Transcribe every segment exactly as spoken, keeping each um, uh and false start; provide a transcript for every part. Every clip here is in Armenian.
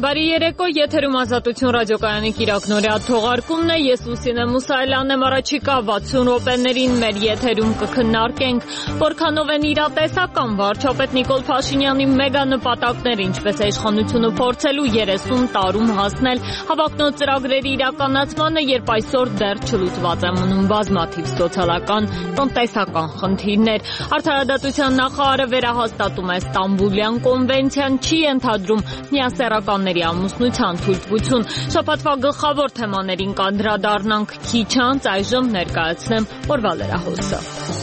Բարի երեկո, եթերում Ազատություն ռադիոկայանի կիրակնօրյա թողարկումն է, ես Լուսինե Մուսայելյանն եմ, առաջիկա վաթսուն րոպեներին մեր եթերում կքննարկենք որքանով են իրատեսական վարչապետ Նիկոլ Փաշինյանի մեգանպատակները, ինչպես է իշխանությունը փորձելու երեսուն տարում հասնել հավակնոտ ծրագրերի իրականացմանը, երբ այսօր դեռ չլուծված է մնում բազմաթիվ սոցիալական, տնտեսական խնդիրներ։ Արդարադատության նախարարը վերահաստատում է Ստամբուլյան կոնվենցիան, չի ենթադրում միասեռական ամուսնության թույլտվություն։ Շաբաթվա գլխավոր թեմաներին կանդրադառնանք քիչ անց, այժմ ներկայացնեմ օրվա լրահոսը։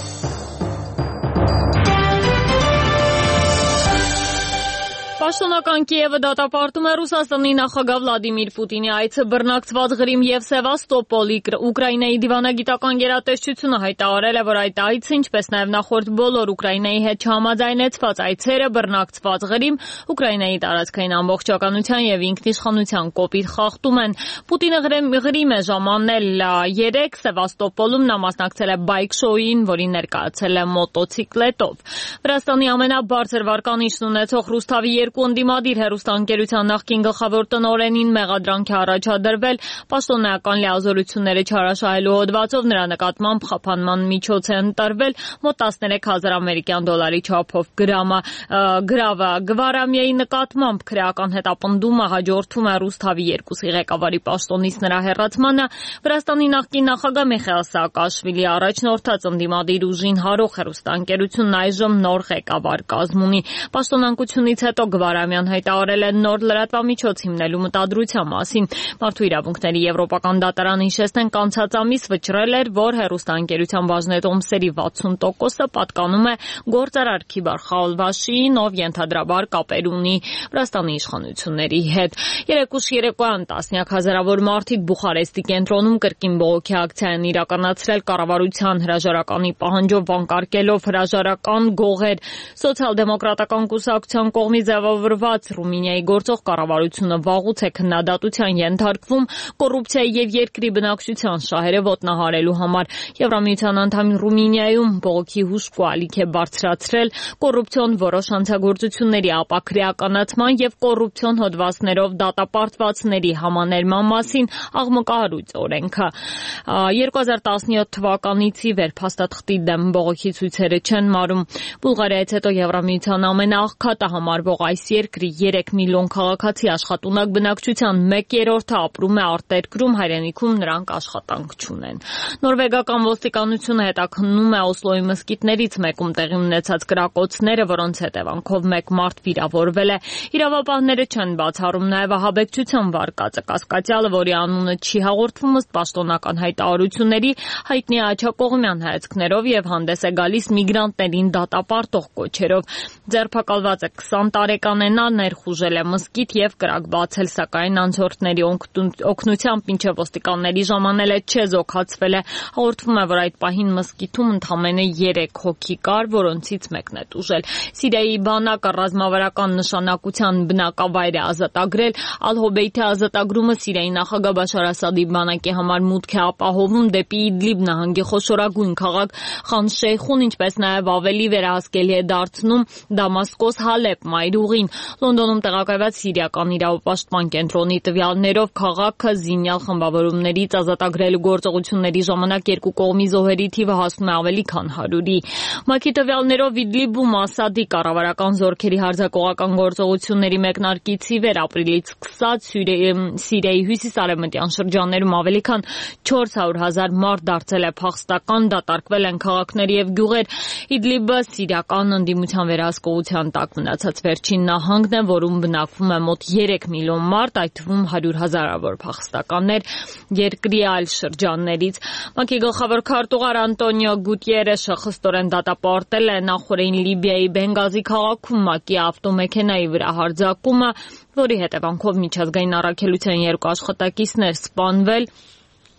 Պաշտոնական Կիևը դատապարտում է Ռուսաստանի նախագահ Վլադիմիր Պուտինի այցը բռնակցված Ղրիմ եւ Սևաստոպոլ։ Ուկրաինայի դիվանագիտական գերատեսչությունը հայտարարել է, որ այդ այցը, ինչպես նաեւ նախորդ բոլոր Ուկրաինայի հետ չհամաձայնեցված այցերը բռնակցված Ղրիմ, Ուկրաինայի տարածքային ամբողջականության եւ ինքնիշխանության կոպիտ խախտում են։ Պուտինը Ղրիմ է ժամանել երեք, Սևաստոպոլում նա մասնակցել է բայք շոուին, որին ներկայացել է մոտոցիկլետով։ Վրաստանի ամենաբարձր վարկանիշն ունեցող Ռուսթավի երկու ընդդիմադիր հեռուստաընկերության նախկին գլխավոր տնօրենին մեղադրանք է առաջադրվել պաշտոնական լիազորությունները չարաշահելու հոդվածով, նրա նկատմամբ խափանման միջոց է ընտրվել մոտ տասներեք հազար ամերիկյան դոլարի չափով գրամը գրավը Գվարամիայի նկատմամբ քրեական հետապնդումը հաջորդում է Ռուսթավի երկուսի ղեկավարի պաշտոնից նրա հեռացմանը։ Վրաստանի նախկին նախագահ Միխայիլ Սաակաշվիլի առաջնորդած ընդդիմադիր ուժին հարող հեռուստաընկերությունն այժմ նոր ղեկավար կազմ ունի։ Պաշտոնանկությունից հետո Գվարամյան հայտարարել է նոր լրատվամիջոց հիմնելու մտադրության մասին։ Մարդու իրավունքների եվրոպական դատարանը հիշեցնենք անցած ամիս վճռել էր, որ հեռուստաընկերության բաժնետոմսերի վաթսուն տոկոսը պատկանում է գործարար Քիբար Խալվաշիին, ով ենթադրաբար կապեր ունի Վրաստանի իշխանությունների հետ։ Երեկուշ երեկոյան տասնյակ հազարավոր մարդիկ Բուխարեստի կենտրոնում կրկին բողոքի ակցիա են իրականացրել կառավարության հրաժարականի պահանջով վանկարկելով հրաժարական գողեր։ Սոցիալ-դեմոկրատական կուսակցության կողմից ձևավորված Ռումինիայի գործող կառավարությունը վաղուց է քննադատության ենթարկվում կոռուպցիայի եւ երկրի բնակչության շահերը ոտնահարելու համար։ Եվրամիության անդամ Ռումինիայում բողոքի հուժկու ալիք է բարձրացրել կոռուպցիոն որոշ հանցագործությունների ապաքրեականացման եւ կոռուպցիոն հոդվածներով դատապարտվածների համաներման մասին աղմկահարույց օրենքը։ երկու հազար տասնյոթ թվականից ի վեր փաստաթղթի դեմ բողոքի ցույցերը չեն մարում։ Բուլղարիայից հետո Եվրամիության ամենաաղքատը համարվող այս երկրի երեք միլիոն քաղաքացի աշխատունակ բնակչության մեկ երրորդը ապրում է արտերկրում, հայրենիքում նրանք աշխատանք չունեն։ Նորվեգական ոստիկանությունը հետաքննում է Օսլոյի մզկիթներից մեկում տեղի ունեցած կրակոցները, որոնց հետևանքով մեկ մարդ վիրավորվել է։ Իրավապահները չեն բացառում նաև ահաբեկչության վարկածը։ Կասկածյալը, որի անունը չի հաղորդվում ըստ պաշտոնական հայտարարությունների, հայտնի է աջակողմյան հայացքներով եւ հանդես է գալիս միգրանտներին դատապարտող կոչերով։ Ձերբակալված է քսան տարեկան է, նա ներխուժել է մզկիթ եւ կրակ բացել, սակայն անցորդների օգնությամբ մինչեւ ոստիկանների ժամանել է չեզոքացվել է։ Հաղորդվում է, որ այդ պահին մզկիթում ընդամենը երեք հոգի կար, որոնցից մեկն է տուժել։ Սիրիայի բանակը ռազմավարական նշանակության բնակավայր է ազատագրել։ Ալ-Հոբեյթի ազատագրումը Սիրիայի նախագահ Բաշար Ասադի բանակի համար մուտք է ապահովում դեպի Իդլիբ նահանգի խոշորագույն քաղաք Խան Շեյխուն, ինչպես նաեւ ավելի վերահսկելի է դարձնում Դամասկոս Հալեպ մայրուղին։ Լոնդոնում տեղակայված Սիրիական իրավապաշտպան կենտրոնի տվյալներով քաղաքը զինյալ խմբավորումներից ազատագրելու գործողությունների ժամանակ երկու կողմի զոհերի թիվը հասնում է ավելի քան հարյուրի։ ՄԱԿ-ի տվյալներով Իդլիբում Ասադի կառավարական զորքերի հարձակողական գործողությունների մեկնարկից ի վեր ապրիլից սկսած Սիրիայի հյուսիս-արևմտյան շրջաններում ավելի քան չորս հարյուր հազար մարդ դարձել է փախստական, դատարկվել են քաղաքներ եւ գյուղեր։ Իդլիբը սիրիական ընդդիմության վերահսկողության տակ մնացած վերջին նահանգն է, որում բնակվում է մոտ երեք միլիոն մարդ, այդ թվում հարյուր հազարավոր փախստականներ երկրի այլ շրջաններից։ ՄԱԿ-ի գլխավոր քարտուղար Անտոնիո Գուտիերեշը խստորեն դատապարտել է նախորդին Լիբիայի Բենգազի քաղաքում ՄԱԿ-ի ավտոմեքենայի վրա հարձակումը, որի հետևանքով միջազգային առաքելության երկու աշխատակիցներ սպանվել,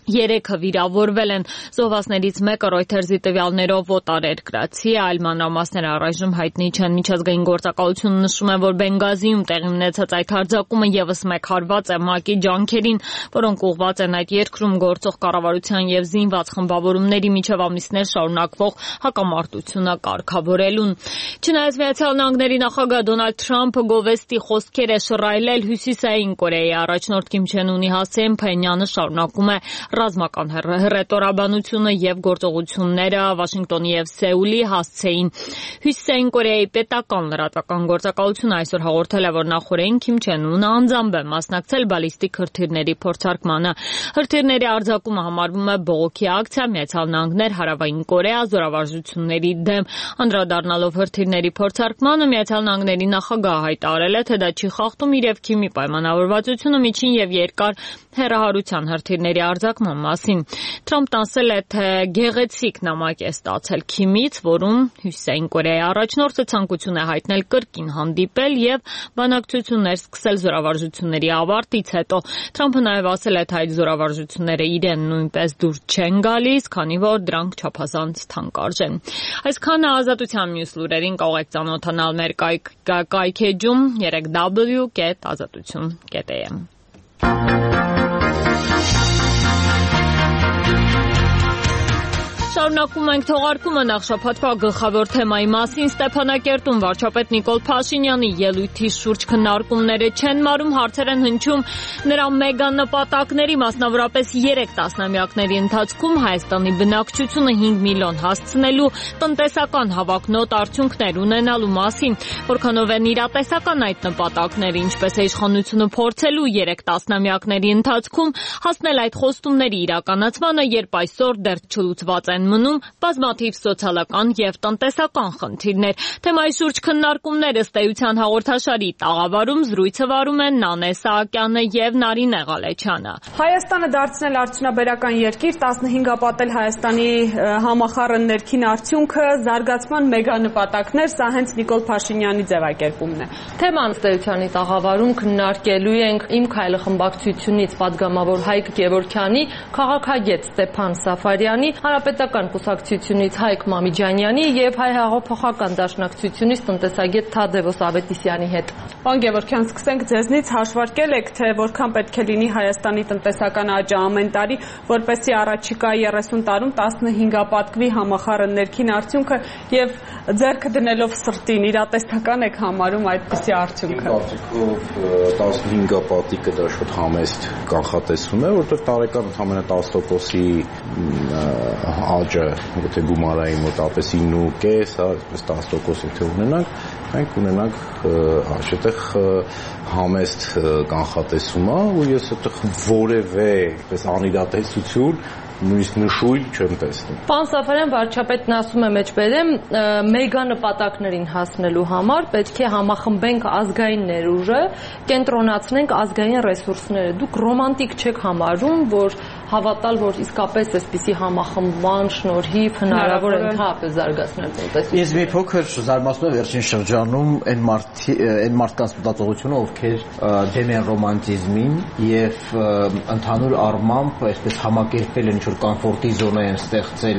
Երեքը վիրավորվել են, զոհվածներից մեկը Reuters-ի տվյալներով օտարերկրացի է, այլ մանրամասները առայժմ հայտնի չեն։ Միջազգային գործակալությունը նշում է, որ Բենգազիում տեղի ունեցած այդ հարձակումը ևս մեկ հարված է ՄԱԿ-ի ջանքերին, որոնք ուղղված են այդ երկրում գործող կառավարության եւ զինված խմբավորումների միջև ամիսներ շարունակվող հակամարտությունը կարգավորելուն։ Չնայած Միացյալ Նահանգների նախագահ Դոնալդ Թրամփը գովեստի խոսքեր է շռայլել Հյուսիսային Կորեայի առաջնորդ Կիմ Չեն Ունի հասցեն, Փենյանը շարունակում է ռազմական հռետորաբանությունը եւ գործողությունները Վաշինգտոնի եւ Սեուլի հասցեին։ Հյուսիսային Կորեայի պետական լրատվական գործակալությունը այսօր հաղորդել է, որ նախորդին Քիմ Չեն Ունը անձամբ է մասնակցել բալիստիկ հրթիռների փորձարկմանը։ Հրթիռների արձակումը համարվում է բողոքի ակցիա Միացյալ Նահանգներ Հարավային Կորեա զորավարժությունների դեմ։ Անդրադառնալով հրթիռների փորձարկմանը Միացյալ Նահանգների նախագահը հայտարարել է, թե դա չի խախտում իր եւ Քիմի պայմանավորվածությունը միջին եւ երկար հեռահարության հրթիռների արձակման մասին։ Թրամփն ասել է, թե գեղեցիկ նամակ է ստացել Քիմից, որում Հյուսիսային Կորեայի առաջնորդը ցանկություն է հայտնել կրկին հանդիպել եւ բանակցություններ սկսել զորավարժությունների ավարտից հետո։ Թրամփը նաեւ ասել է, թե այդ զորավարժությունները իրեն նույնպես դուր չեն գալիս, քանի որ դրանք չափազանց թանկարժ են։ Այսքանը Ազատության մյուս լուրերին կարող եք ծանոթանալ մեր կայքեջում երեք w կետ ազատություն կետ a m Շարունակում ենք թողարկումը նախ շաբաթվա գլխավոր թեմայի մասին։ Ստեփանակերտում վարչապետ Նիկոլ Փաշինյանի ելույթի շուրջ քննարկումները չեն մարում, հարցեր են հնչում նրա մեգա նպատակների, մասնավորապես երեք տասնամյակների ընթացքում Հայաստանի բնակչությունը հինգ միլիոն հասցնելու, տնտեսական հավակնոտ արդյունքներ ունենալու մասին։ Որքանով են իրատեսական այդ նպատակները, ինչպես է իշխանությունը փորձելու երեք տասնամյակների ընթացքում հասնել այդ խոստումների իրականացմանը, երբ այսօր դեռ չլուծված են մնում բազմաթիվ սոցիալական եւ տնտեսական խնդիրներ։ Թեմայի շուրջ քննարկումները ըստ էության հաղորդաշարի տաղավարում զրույցը վարում են Նանե Սահակյանը եւ Նարինե Ղալեչյանը։ Հայաստանը դարձնել արդյունաբերական երկիր, տասնհինգապատել Հայաստանի համախառն ներքին արդյունքը, զարգացման մեգա նպատակներ, սա հենց Նիկոլ Փաշինյանի ձևակերպումն է։ Թեման ըստ էության տաղավարում քննարկելու ենք Իմ քայլը խմբակցությունից պատգամավոր Հայկ Գևորգյանի, քաղաքագետ Ստեփան Սաֆարյանի, Հանրապետական կուսակցությունից Հայկ Մամիջանյանի եւ Հայ հեղափոխական դաշնակցությունից տնտեսագետ Թադևոս Ավետիսյանի հետ։ Պարոն Գևորգյան, սկսենք ձեզնից, հաշվարկել եք, թե որքան պետք է լինի Հայաստանի տնտեսական աճը ամեն տարի, որպեսզի առաջիկա երեսուն տարում տասնհինգապատկվի համախառն ներքին արդյունքը եւ ձեռքը դնելով սրտին իրատեսական եք համարում այդպիսի արդյունքը։ տասնհինգապատիկը դա շատ համեստ կանխատեսում է, որտեղ տարեկան ընդամենը տասը տոկոսի աճը, եթե գումարային մոտավորապես ինը ու կես, այսպես տասը տոկոս եթե ունենանք, մենք ունենանք այդտեղ համեստ կանխատեսում է, ու ես այդտեղ որևէ այսպես անիրատեսություն նույնիսկ նշույլ չեմ տեսնում։ Պարոն Սաֆարյան, վարչապետն ասում է մեջբերեմ, մեգա նպատակներին հասնելու համար պետք է համախմբենք ազգային ներուժը, կենտրոնացնենք ազգային ռեսուրսները։ Դուք ռոմանտիկ չեք համարում, որ հավատալ, որ իսկապես այսպիսի համախմբման շնորհիվ հնարավոր է ընդհանրապես զարգացնել տնտեսությունը։ Ես մի փոքր զարմացնում եմ վերջին շրջանում այն մարդի այն մարդկանց մտածողությունը, ովքեր դեմ են ռոմանտիզմին եւ ընդհանուր առմամբ այսպես համակերպել են ինչ-որ կոմֆորտի զոնա են ստեղծել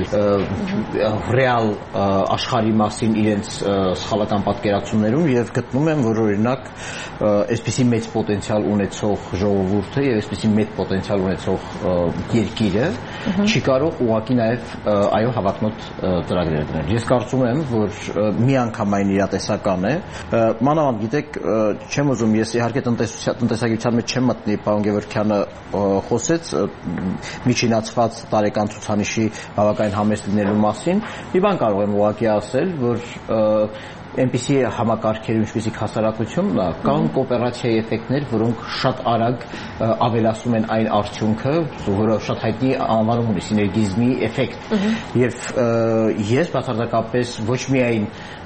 ռեալ աշխարհի մասին իրենց սխալական պատկերացումներում եւ գտնում եմ, որ օրինակ այսպիսի մեծ պոտենցիալ ունեցող ժողովուրդը եւ այսպիսի մեծ պոտենցիալ ունեցող երկիրը չի կարող ուղղակի նաև այո հավակնոտ ծրագրեր դնել։ Ես կարծում եմ, որ միանգամայն իրատեսական է։ Մանավանդ գիտեք, չեմ ուզում, ես իհարկե տնտեսագիտության մեջ չեմ մտնի, պարոն Գևորգյանը խոսեց միջինացված տարեկան ցուցանիշի բավականին համեստ լինելու մասին։ Մի բան կարող եմ ուղղակի ասել, որ այնպիսի համակարգեր, ինչպիսիք հասարակությունն է, կան կոոպերացիայի էֆեկտներ, որոնք շատ արագ ավելացնում են այն արդյունքը, որը շատ հայտնի անվանում ունի սիներգիզմի էֆեկտ։ Եվ ես բացարձակապես ոչ միայն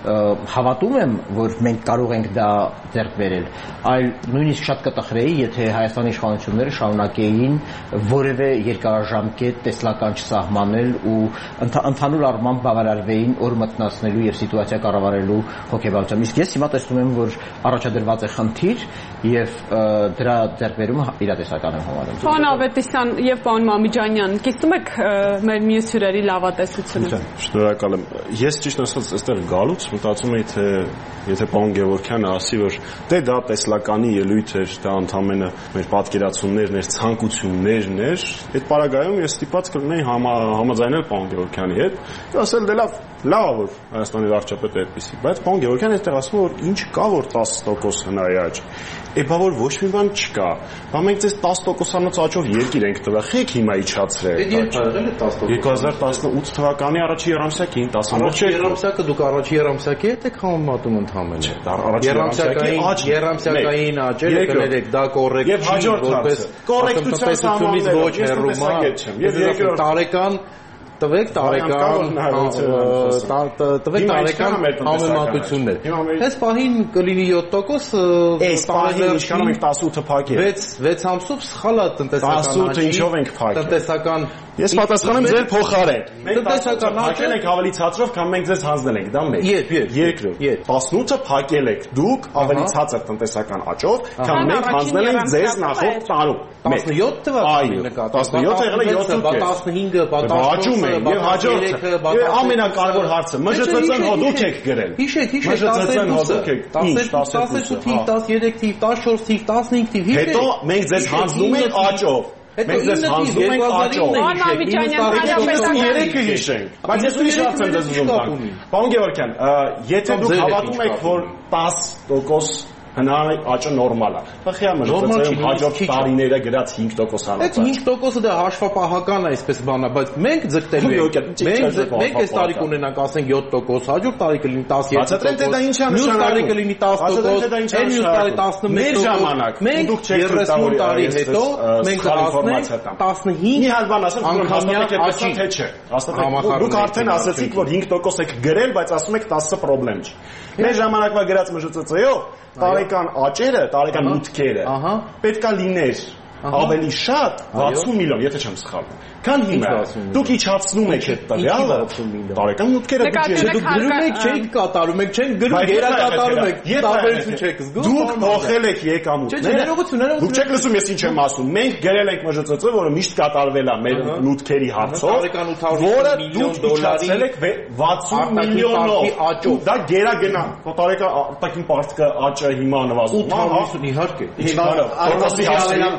հավատում եմ, որ մենք կարող ենք դա ձեռք բերել, այլ նույնիսկ շատ կտխրեի, եթե Հայաստանի իշխանությունները շարունակեին որևէ երկարաժամկետ տեսլական չսահմանել ու ընդհանուր առմամբ բավարարվեին օր մտնացնելու եւ սիտուացիա կառավարելու հոգեբանությամբ։ Իսկ ես հիմա տեսնում եմ, որ առաջադրված է խնդիր եւ դրա ձեռքբերումը իրատեսական եմ համարում։ Պարոն Ավետիսյան եւ պարոն Մամիջանյան, կիսում եք մեր մյուս հյուրերի լավատեսությունը։ Շնորհակալ եմ։ Ես ճիշտ ասած այստեղ գալուց մտածում էի, թե եթե պարոն Գևորգյանը ասի, որ դե դա տեսլականի ելույթ էր, դա ընդհանրապես մեր պատկերացումներն էր, ցանկություններն էր, այդ պարագայում ես ստիպված կլինեի համաձայնել պարոն Գևորգյանի հետ, ասել դե լավ, լավ որ Հայաստանի վարչապետը այդպեսի, բայց պարոն Գևորգյանը այդտեղ ասում որ ինչ կա որ տասը տոկոս հնարի աճ։ Է բա որ ոչ մի բան չկա։ Բա մենք ձեզ տասը տոկոսանոց աճով երկիր ենք տվել, խեք հիմա իջացրել։ երկու հազար տասնութ թվականի առաջի երամսյակին տասնմոտ երամսյակը դուք առաջի երամսյակի հետ եք համեմատում ընդհանրապես։ Երամսյակային երամսյակային աճերը կներեք դա կոռեկտ չի, որպես կոռեկտության սահմանից ոչ հեռու եւ երկրորդ տարեկան տվեք տարեկան տվեք տարեկան համեմատություններ։ Այս պահին կլինի յոթ տոկոս, այս պահին ինչքանով ենք տասնութը փակել։ վեց ամսով սխալ է տնտեսական տասնութը ինչով ենք փակել։ Տնտեսական Ես պատասխանում եմ ձեր փոխարեն։ Մենք տնտեսական փակել ենք ավելի ցածրով, քան մենք ձեզ հանձնել ենք, դա մեկ։ Երբ, երբ, երկրորդ։ տասնութը փակել եք դուք ավելի ցածր տնտեսական աճով, քան մենք հանձնել ենք ձեզ նախորդ տարում։ տասնյոթ թվականին նկատի։ տասնյոթը եղել է յոթ բա տասնհինգը, բա տասնչորսը, եւ հաջորդը։ Ամենակարևոր հարցը մժծծն հո դուք եք գրել։ Հիշեք, հիշեք տասներկուսը, տասներկուսը թիվ, տասներեք թիվ, տասնչորս թիվ, տասնհինգ թիվ։ Հետո մենք ձեզ հանձնում ենք աճով։ Մենք ձեզ հանձնում ենք աճով։ Պարոն Մամիջանյան, երեքը հիշենք։ Բայց ես ուրիշ հարց եմ ձեզ ուզում տալ։ Պարոն Գևորգյան, եթե դուք հավատում եք, որ տասը տոկոս հնարի աճը նորմալ է։ Բախիա մժծծում հաջորդ տարիները գրած հինգ տոկոսանոց։ Այդ հինգ տոկոսը դա հաշվապահական է, այսպես բանա, բայց մենք ձգտելու ենք։ Մենք մենք այս տարի կունենանք, ասենք յոթ տոկոս, հաջորդ տարի կլինի տասնյոթ տոկոս։ Մյուս տարի կլինի տասը տոկոս, այն մյուս տարի տասնմեկ տոկոս։ Մենք երեսուն տարի հետո մենք հասնենք տասնհինգ մի հատ բան ասեմ, որ հաստատեք այդպես թե չէ։ Հաստատեք։ Դուք արդեն ասացիք, որ հինգ տոկոս եք գրել, բայց ասում եք տասը պրոբլեմ չի։ Մեր ժամանակվա գրած մժծծեով տարեկան աճերը, տարեկան մուտքերը պետքա լիներ ավելի շատ վաթսուն միլիոն, եթե չեմ սխալվում։ Քան հիմա դուք իջացնում եք այդ տվյալը, տարեկան մուտքերը դուք գրում եք, չեք կատարում եք, չեն գրում, գերակատարում եք, տարբերություն չեք զգում։ Դուք փոխել եք եկամուտները։ Դուք չեք լսում ես ինչ եմ ասում։ Մենք գրել ենք մժծծը, որը միշտ կատարվել է մեր մուտքերի հարցով, որը դուք իջացել եք վաթսուն միլիոնով աճով։ Դա գերագնա, տարեկան արտաքին պարտքը աճը հիմա նվազում է, հա։ Իհարկե։ Հիմա որպեսզի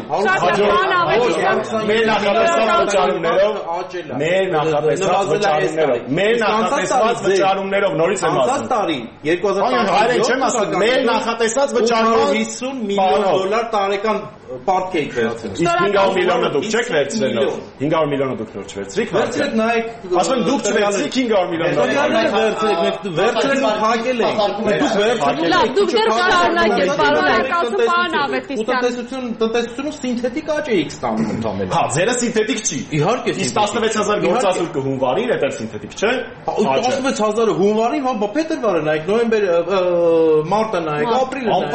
մեր նախատեսած վճարումներով մեր նախատեսած վճարումներով մեր նախատեսած վճարումներով նորից եմ ասում անցած տարի երկու հազար տասնյոթ չեմ ասում մեր նախատեսած վճարումով հիսուն միլիոն դոլար տարեկան պարտք եք վերցրել։ Իսկ հինգ հարյուր միլիոնը դուք չեք վերցրել։ հինգ հարյուր միլիոնը դուք նոր չվերցրիք։ Վերցրեք նայեք։ Ասում դուք չվերցրիք հինգ հարյուր միլիոնը։ Վերցրեք, մենք վերցրել ու փակել ենք։ Դուք վերցրել եք։ Դուք դեռ շարունակեք, պարոն Ավետիսյան։ Տնտեսություն, տնտեսությունը սինթետիկ աճ էիք ստանում ընդհանրապես։ Հա, ձերը սինթետիկ չի։ Իհարկե։ Իսկ տասնվեց հազար գործազուրկ հունվարին դա սինթետիկ չէ։ տասնվեց հազարը հունվարին, հա, բա փետրվարը նայեք, նոյեմբեր, մարտը նայեք, ապրիլը նայեք։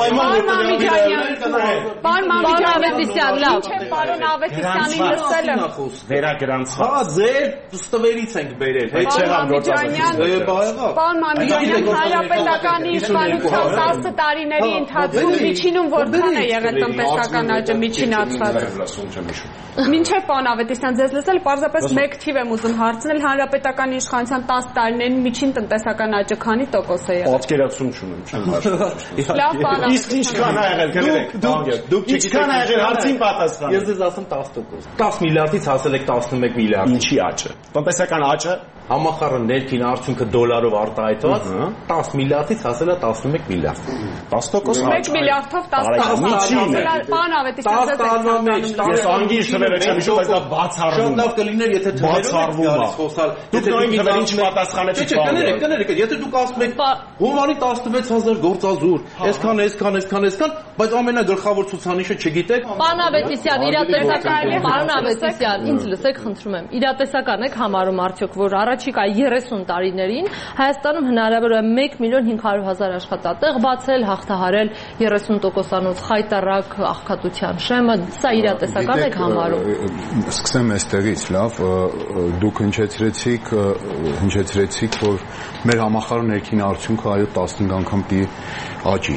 Պարոն Ավետիսյան, լավ։ Ինչ է պարոն Ավետիսյանին լսելը։ Վերագրանցված։ Հա, ձեր ստվերից ենք բերել։ Հետ չեղավ գործազուրկ։ Պարոն Մամիջանյան, Հանրապետականի իշխանության տասը տարիների ընթացքում միջինում որքան է եղել տնտեսական աճը միջինացված։ Մինչև պարոն Ավետիսյան, ձեզ լսել պարզապես մեկ թիվ եմ ուզում հարցնել, Հանրապետականի իշխանության տասը տարիներին միջին տնտեսական աճը քանի տոկոս է եղել։ Պատկերացում չունեմ, չեմ հաշվում։ Լավ, պարոն։ Իսկ ինչքան ա եղել, գրեք։ Դուք ինչքան ա եղել հարցին պատասխան։ Ես ձեզ ասեմ տասը տոկոս։ տասը միլիարդից հասել եք տասնմեկ միլիարդ։ Ինչի աճը։ Տնտեսական աճը համախառն ներքին արդյունքը դոլարով արտահայտված տասը միլիարդից հասել է տասնմեկ միլիարդ։ տասը տոկոս մեկ միլիարդով տասը տոկոս։ Պարոն Ավետիսյան, ձեզ ես անգիր թվերը չեմ հիշում, բայց դա բացառվում է։ Շատ լավ կլիներ, եթե թվերով գալիս խոսալ։ Դուք նույն թվերին չպատասխանեցիք։ Կներեք, կներեք, եթե դուք ասում եք հունվարի տասնվեց հազար գործազուր, այսքան, այսքան, այսքան, այսքան, բայց ամենագլխավոր ցուցանիշը չգիտեք։ Պարոն Ավետիսյան, իրատեսական, պարոն Ավետիսյան, ինձ լսեք, խնդրում եմ։ Իրատեսական եք համարում արդյոք, որ առաջիկա երեսուն տարիներին Հայաստանում հնարավոր է մեկ միլիոն հինգ հարյուր հազար աշխատատեղ բացել, հաղթահարել երեսուն տոկոսանոց խայտառակ աղքատության շեմը, սա իրատեսական եք համարում։ Սկսեմ այստեղից, լավ, դուք հնչեցրեցիք, հնչեցրեցիք, որ մեր համախառն ներքին արդյունքը այո տասնհինգ անգամ պիտի աճի։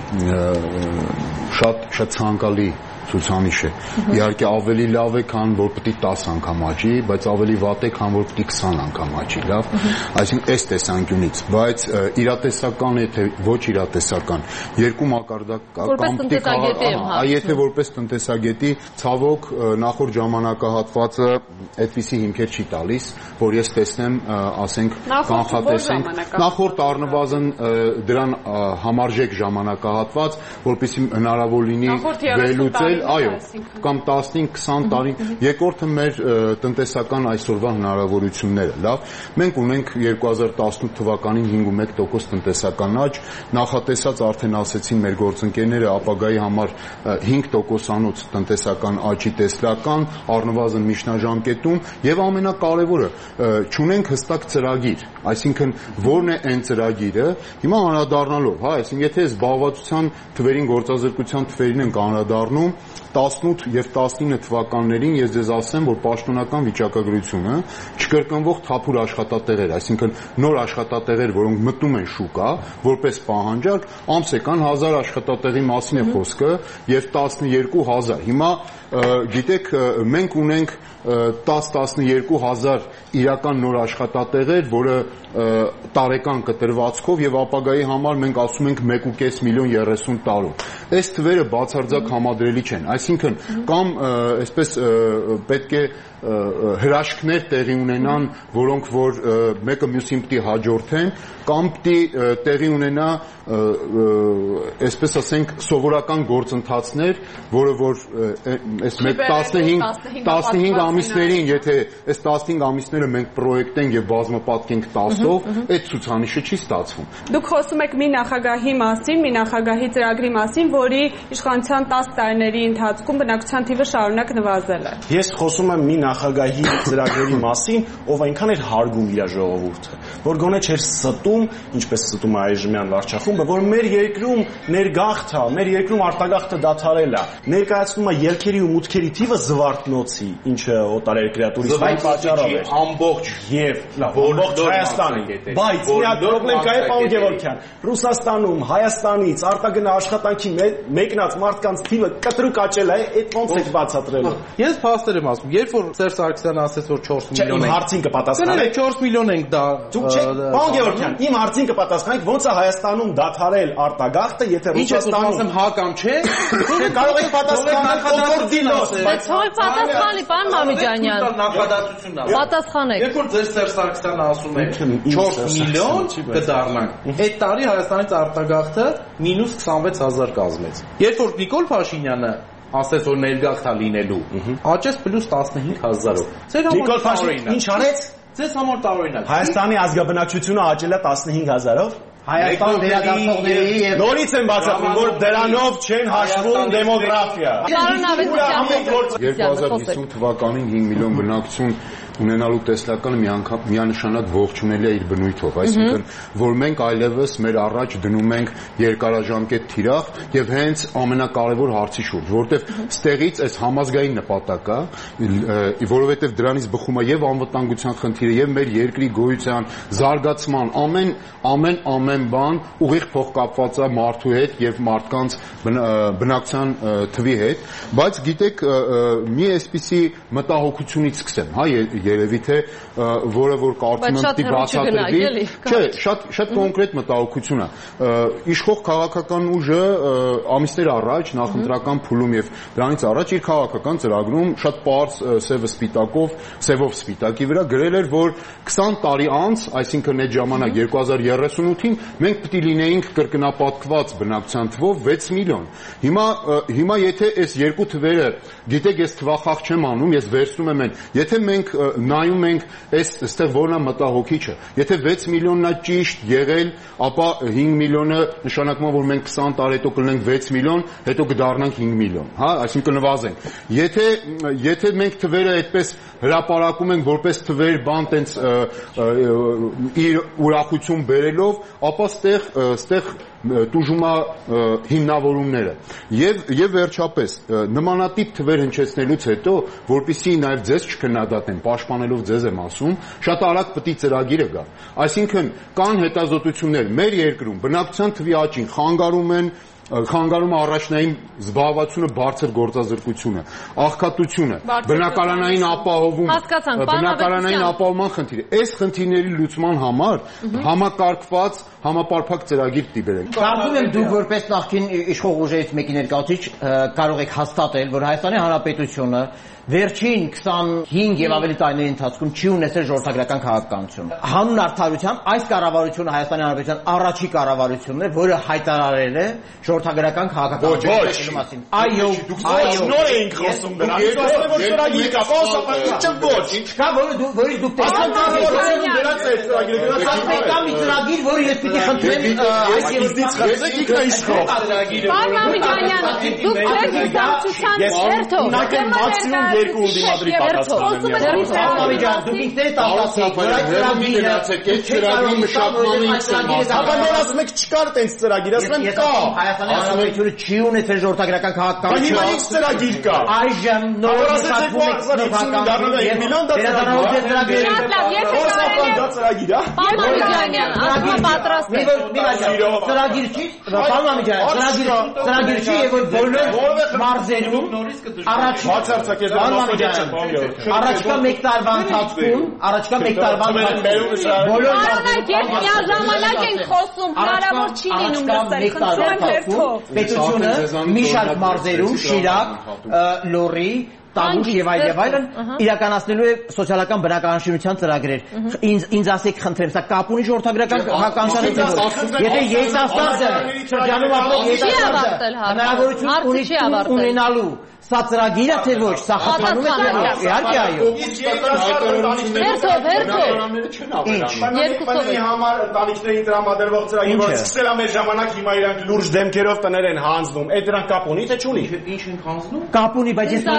Շատ շատ ցանկալի ցուցանիշ է։ Իհարկե ավելի լավ է, քան որ պիտի տասը անգամ աճի, բայց ավելի վատ է, քան որ պիտի քսան անգամ աճի, լավ։ Այսինքն այս տեսանկյունից, բայց իրատեսական է թե ոչ իրատեսական, երկու մակարդակ կա, կամ պիտի այ եթե որպես տնտեսագետի ցավոք նախորդ ժամանակահատվածը այդպիսի հիմքեր չի տալիս, որ ես տեսնեմ, ասենք, կանխատեսենք նախորդ առնվազն դրան համարժեք ժամանակահատված, որպեսզի հնարավոր լինի վերլուծել այո, կամ տասնհինգ քսան տարի, երկրորդը մեր տնտեսական այսօրվա հնարավորությունները, լավ, մենք ունենք երկու հազար տասնութ թվականին հինգ տոկոս տնտեսական աճ, նախատեսած արդեն ասեցին մեր գործընկերները ապագայի համար հինգ տոկոսանոց տնտեսական աճի տեսլական, առնվազն միջնաժամկետում եւ ամենակարևորը, չունենք հստակ ծրագիր, այսինքն որն է այն ծրագիրը, հիմա անդրադառնալով, հա, այսինքն եթե զբաղվածության թվերին, գործազրկության թվերին ենք անդրադառնում տասնութ եւ տասնինը թվականներին ես ձեզ ասեմ, որ պաշտոնական վիճակագրությունը չկրկնվող թափուր աշխատատեղեր, այսինքն նոր աշխատատեղեր, որոնք մտնում են շուկա, որպես պահանջարկ, ամսական հազար աշխատատեղի մասին է խոսքը եւ տասնյոթ հազար։ Հիմա գիտեք, մենք ունենք տասը տասնյոթ հազար իրական նոր աշխատատեղեր, որը տարեկան կտրվածքով եւ ապագայի համար մենք ասում ենք մեկ ու կես միլիոն երեսուն տարում։ Այս թվերը բացարձակ համադրելի չեն, այսինքն կամ այսպես պետք է հրաշքներ տեղի ունենան, որոնք որ մեկը մյուսին պիտի հաջորդեն, կամ պիտի տեղի ունենա, այսպես ասենք, սովորական գործընթացներ, որը որ այս մեկ տասնհինգ ամիսներին, եթե այս տասնհինգ ամիսները մենք պրոյեկտենք եւ բազմապատկենք տասով, այդ ցուցանիշը չի ստացվում։ Դուք խոսում եք մի նախագահի մասին, մի նախագահի ծրագրի մասին, որի իշխանության տասը տարիների ընթացքում բնակչության թիվը շարունակ նվազել է։ Ես խոսում եմ մի նախագահի ծրագրերի մասին, ով այնքան էր հարգում իր ժողովուրդը, որ գոնե չէր ստում, ինչպես ստում է այժմյան վարչախումբը, որ մեր երկրում ներգաղթա, մեր երկրում արտագաղթը դադարել է, ներկայացնում է ելքերի ու մուտքերի թիվը զվարթնոցի, ինչը օտարերկրյա տուրիստների պատճառով է, ամբողջ եւ ամբողջ Հայաստանի, բայց մի հատ պրոբլեմ կա, պարոն Գևորգյան, Ռուսաստանում, Հայաստանից արտագնա աշխատանքի մեկնած մարդկանց թիվը կտրուկ աճել է, այդ ոնց եք բացատրելու։ Ես փաստեր եմ ասում, երբ որ Սերժ Սարգսյանը ասեց, որ չորս միլիոն ենք, հարցին կպատասխանեք, չորս միլիոն ենք դա։ Պարոն Գևորգյան, իմ հարցին կպատասխանեք, ոնց է Հայաստանում դադարել արտագաղթը, եթե Ռուսաստանում հա կամ չէ, կարող եք պատասխանել կոնկորդինոս, բայց հոյ պատասխանի, պարոն Մամիջանյան։ Նախադասությունն է։ Պատասխանեք։ Երբ որ ձեր Սերժ Սարգսյանը ասում է չորս միլիոն կդառնանք, այդ տարի Հայաստանից արտագաղթը մինուս քսանվեց հազար կազմեց։ Երբ որ Նիկոլ Փաշինյանը ասեց որ ներգաղթա լինելու, աճեց պլյուս տասնհինգ հազարով։ Նիկոլ Փաշինյանը ինչ արեց։ Ձեզ համար տարօրինակ։ Հայաստանի ազգաբնակչությունը աճել է տասնհինգ հազարով։ Հայաստան վերադարձողների եւ նորից են բացատրում, որ դրանով չեն հաշվում դեմոգրաֆիա։ երկու հազար հիսուն թվականին հինգ միլիոն բնակչություն ունենալու տեսլականը միանշանակ ողջունելի է իր բնույթով, այսինքն որ մենք այլևս մեր առաջ դնում ենք երկարաժամկետ թիրախ եւ հենց ամենակարևոր հարցի շուրջ, որտեվ ստեղից այս համազգային նպատակը, որովհետեւ դրանից բխում է եւ անվտանգության խնդիրը եւ մեր երկրի գոյության, զարգացման ամեն ամեն ամեն բան ուղիղ փոխկապված է մարդու հետ եւ մարդկանց բնակչության թվի հետ, բայց գիտեք մի այսպիսի մտահոգությունից սկսեմ, հա երևի թե որը որ կարծում եմ պիտի բացատրվի, չէ, շատ շատ կոնկրետ մտահոգություն է։ Իշխող քաղաքական ուժը ամիսներ առաջ նախընտրական փուլում եւ դրանից առաջ իր քաղաքական ծրագրում շատ պարզ սևը սպիտակով, սևով սպիտակի վրա գրել էր, որ քսան տարի անց, այսինքն այդ ժամանակ երկու հազար երեսունութին մենք պիտի լինեինք կրկնապատկված բնակչության թվով վեց միլիոն։ Հիմա հիմա եթե այս երկու թվերը, գիտեք, ես թվախախ չեմ անում, ես վերցնում եմ այն, եթե մենք նայում ենք այս այստեղ որնա մտահոգիչը։ Եթե վեց միլիոնն է ճիշտ եղել, ապա հինգ միլիոնը նշանակում է, որ մենք քսան տարի հետո կլինենք վեց միլիոն, հետո կդառնանք հինգ միլիոն, հա, այսինքն նվազենք։ Եթե եթե մենք թվերը այդպես հրապարակում ենք որպես թվեր բան տենց իր ուրախություն բերելով, ապա ստեղ ստեղ տուժում է հիմնավորումները եւ եւ վերջապես նմանատիպ թվեր հնչեցնելուց հետո որպեսզի նաեւ ձեզ չքննադատեն պաշտպանելով ձեզ եմ ասում շատ արագ պետք է ծրագիրը գա այսինքն կան հետազոտություններ մեր երկրում բնակչության թվի աճին խանգարում են խանգարում է առաջնային զբաղվածությունը բարձր գործազրկությունը, աղքատությունը, բնակարանային ապահովումը, բնակարանային ապահովման խնդիրը։ Այս խնդիրների լուծման համար համակարգված համապարփակ ծրագիր տիպերել։ Կարծում եմ դուք որպես նախկին իշխող ուժերից մեկի ներկայացուցիչ կարող եք հաստատել, որ Հայաստանի Հանրապետությունը վերջին քսանհինգ եւ ավելի տարիների ընթացքում չի ունեցել ժողովրդագրական քաղաքականություն։ Հանուն արդարության այս կառավարությունը Հայաստանի Հանրապետության առաջի կառավարությունն է, որը հայտարարել է ժողովրդագրական քաղաքականության մասին։ Այո, այո, նոր էինք խոսում դրանից, ասում որ ծրագիր կա, ոսապանիչը ոչ։ Ինչքա որը դու որի դուք տեսաք դրանց է ծրագիրը, դրանց կա մի ծրագիր, որը ես պիտի խնդրեմ այս եզրից խնդրեք ինքնաիշխող։ Պարոն Ամիջանյան, դուք եք դարձության երթով։ Ունակեն մաքսիմում երկու ուլտիմատվի պատասխանն է։ Դուք ինքներդ ասացիք, որ այդ ծրագիրը այդ ծրագրի մշակմանը ինքս եմ ասում։ Ապա դեռ ասում եք չկար տենց ծրագիր, ասում եմ կա։ Հայաստանի Հանրապետությունը չի ունեցել ժողովրդագրական քաղաքականություն։ Հիմա ինչ ծրագիր կա։ Այժմ նոր մշակվում է քաղաքականություն եւ միլիոն ծրագիր։ Դա ծրագիր է։ Պարոն Ամիջանյան, ասում պատրաստ է։ Ծրագիր չի, պարոն Ամիջանյան, ծրագիր ծրագիր չի եւ որ բոլոր մարզերում առաջ բացարձակ Առաջկա մեկ տարվա ընթացքում, առաջկա մեկ տարվա ընթացքում բոլոր Պարոն միաժամանակ ենք խոսում, հնարավոր չի լինում լսել, խնդրեմ երթով։ Պետությունը մի շարք մարզերում Շիրակ, Լոռի, Տավուշ եւ այլ եւ այլն իրականացնելու է սոցիալական բնակարանաշինության ծրագրեր։ Ինձ ինձ ասեք խնդրեմ, սա կապ ունի ժողովրդագրական քաղաքականության հետ։ Եթե երիտասարդը շրջանում ապրող երիտասարդը հնարավորություն ունի ունենալու սա ծրագիր է թե ոչ, սա խթանում է թե ոչ, իհարկե այո։ Հերթով, հերթով։ Երկուսովի համար տանիքներին տրամադրվող ծրագիր, որ սկսել է մեր ժամանակ, հիմա իրանք լուրջ դեմքերով տներ են հանձնում, այդ դրանք կապ ունի թե չունի։ Ինչ են հանձնում։ Կապ ունի, բայց ես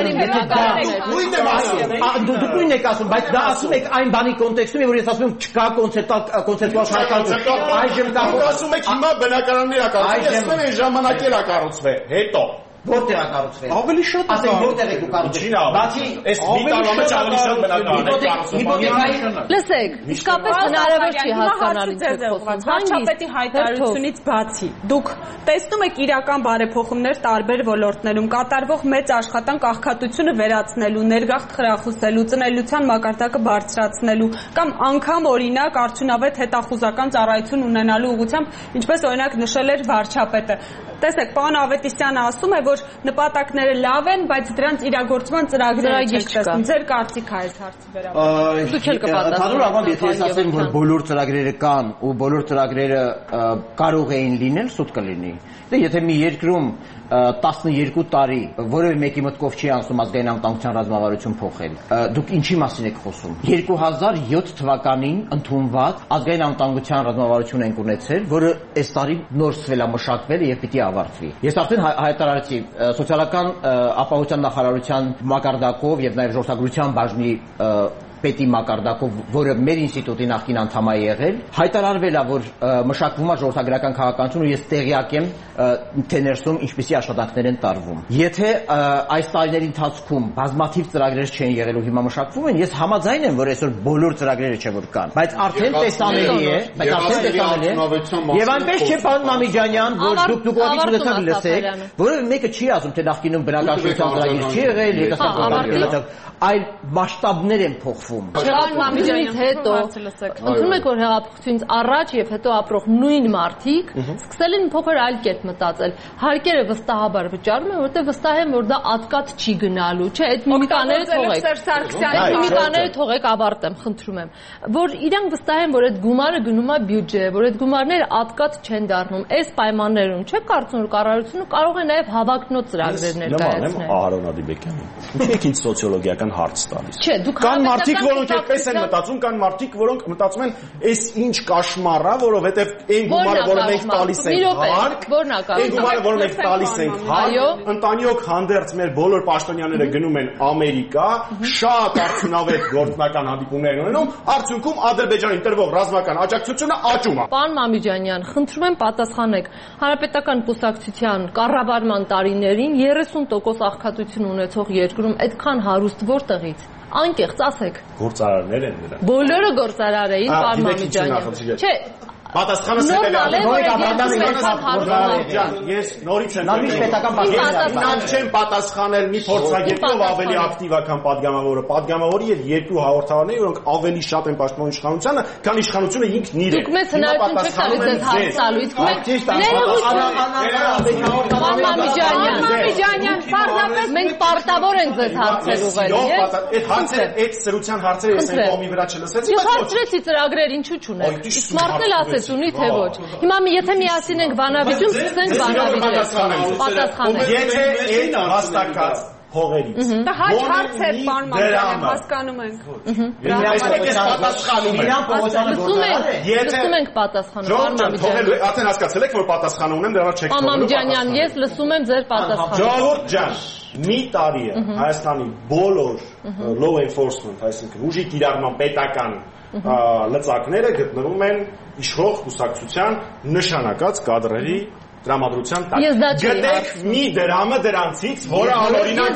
նույնն եմ ասում։ Դուք նույնն եք ասում, բայց դա ասում եք այն բանի կոնտեքստում, որ ես ասում եմ չկա կոնցեպտուալ քաղաքականություն։ Այժմ կա։ Դուք ասում եք հիմա բնակարաններ ա կառուցվել, ես ասում եմ ժամանակ էլ ա կառուցվել, հետո Որտեղ է կառուցվել։ Ավելի շատ է։ Ասեք որտեղ եք կառուցվել։ Բացի այս մի տարվա մեջ ավելի շատ բնակարաններ կառուցվում։ Լսեք, իսկապես հնարավոր չի հասկանալ ինչ է խոսում։ Վարչապետի հայտարարությունից բացի, դուք տեսնում եք իրական բարեփոխումներ տարբեր ոլորտներում, կատարվող մեծ աշխատանք աղքատությունը վերացնելու, ներգաղթ խրախուսելու, ծնելիության մակարդակը բարձրացնելու կամ անգամ օրինակ արդյունավետ հետախուզական ծառայություն ունենալու ուղղությամբ, ինչպես օրինակ նշել էր վարչապետը։ Տեսեք, պարոն Ավետիսյանը ասում է, որ նպատակները լավ են, բայց դրանց իրագործման ծրագրերը չեք տեսնում։ Ձեր կարծիքը այս հարցի վերաբերյալ։ Դուք էլ կպատասխանեք։ Եթե ես ասեմ, որ բոլոր ծրագրերը կան ու բոլոր ծրագրերը կարող էին լինել, սուտ կլինի։ Դե եթե մի երկրում տասնյոթ տարի որևէ մեկի մտքով չի անցնում ազգային անվտանգության ռազմավարություն փոխել, դուք ինչի մասին եք խոսում։ երկու հազար յոթ թվականին ընդունված ազգային անվտանգության ռազմավարություն ենք ունեցել, որը այս տարի նորսվել է, մշակվել է եւ պիտի ավարտվի։ Ես արդեն հայտարարեցի սոցիալական ապահովության նախարարության մակարդակով եւ նաեւ ժողովրդագրության բաժնի պետի մակարդակով, որը մեր ինստիտուտի նախկին անդամ է եղել, հայտարարվել է, որ մշակվում է ժողովրդագրական քաղաքականություն ու ես տեղյակ եմ թե ներսում ինչպիսի աշխատանքներ են տարվում։ Եթե այս տարիների ընթացքում բազմաթիվ ծրագրեր չեն եղել ու հիմա մշակվում են, ես համաձայն եմ, որ այսօր բոլոր ծրագրերը չէ որ կան, բայց արդեն տեսանելի է, բայց արդեն տեսանելի է։ Եվ այնպես չէ, պարոն Մամիջանյան, որ դուք դուք ուղղակի ունեցաք լսեք, որովհետեւ մեկը չի ասում, թե նախկինում բնակարանության ծրագիր չի եղել, երիտասարդական այլ մասշտաբներ են փոխվում։ փոխվում։ Հեղափոխությունից հետո ընդունում եք որ հեղափոխությունից առաջ եւ հետո ապրող նույն մարդիկ սկսել են փոքր այլ կերպ մտածել։ Հարկերը վստահաբար վճարում են, որտեղ վստահ են որ դա ատկատ չի գնալու, չէ, այդ միմիկաները թողեք։ Այդ միմիկաները թողեք ավարտեմ, խնդրում եմ, որ իրանք վստահ են որ այդ գումարը գնում է բյուջե, որ այդ գումարները ատկատ չեն դառնում։ Այս պայմաններում չէ՞ կարծում որ կառավարությունը կարող է նաեւ հավակնոտ ծրագրեր ներկայացնել։ Ահարոն Ադիբեկյանին։ Ինչի՞ եք ինձ սոցիոլոգիական հարց տալիս։ Չէ, դուք կան մարդիկ, որոնք այդպես են մտածում, կան մարդիկ, որոնք մտածում են, «Էս ինչ կաշմար է, որովհետև այն գումարը, որը մենք տալիս ենք հարկ, այն գումարը, որը մենք տալիս ենք հարկ, ընտանիք հանդերձ մեր բոլոր պաշտոնյաները գնում են Ամերիկա, շատ արդյունավետ գործնական հանդիպումներ են ունենում, արդյունքում Ադրբեջանին տրվող ռազմական աջակցությունը աճում է»։ Պարոն Մամիջանյան, խնդրում եմ պատասխանեք, Հանրապետական կուսակցության կառավարման տարիներին երեսուն տոկոս աղքատություն ունեցող երկրում այդքան հարուստ որտեղից։ Անկեղծ ասեք։ Գործարարներ են նրանք։ Բոլորը գործարար էին, պարոն Մամիջանյան։ Չէ, Պատասխանը ես նորից եմ Նրանք չեն պատասխանել մի փորձագետով ավելի ակտիվ ական պատգամավորը, պատգամավորի եւ երկու հաղորդավարների, որոնք ավելի շատ են պաշտպանում իշխանությանը, քան իշխանությունը ինքն իրեն։ Դուք մեծ հնարություն չեք տալիս այդ հարցալու, իսկ մենք պարտավոր ենք ձեզ հարցեր ուղղել։ Այդ հարցերը, այդ սրության հարցերը ես այն կողմի վրա չլսեցի, բայց հարցրեցի ծրագրեր ինչու՞ չունեք։ Իսկ մարդն էլ ասեց ունի թե ոչ։ Հիմա եթե միասին ենք բանավիճում, սկսենք բանավիճել։ Պատասխանեք։ Եթե այդ հաստակած հողերից։ Դա հաճ հարց է, պարոն Մամիջանյան, հասկանում ենք։ Ես պատասխանում եմ։ Լսում ենք պատասխանը, պարոն Մամիջանյան։ Արդեն հասկացել եք, որ պատասխանը ունեմ, դրա չեք թողնում։ Պարոն Մամիջանյան, ես լսում եմ ձեր պատասխանը։ Ժողովուրդ ջան, մի տարի է Հայաստանի բոլոր law enforcement, այսինքն ուժի կիրառման պետական լծակները գտնվում են իշխող կուսակցության նշանակած կադրերի տրամադրության տակ։ Գտեք մի դրամը դրանցից, որը անօրինակ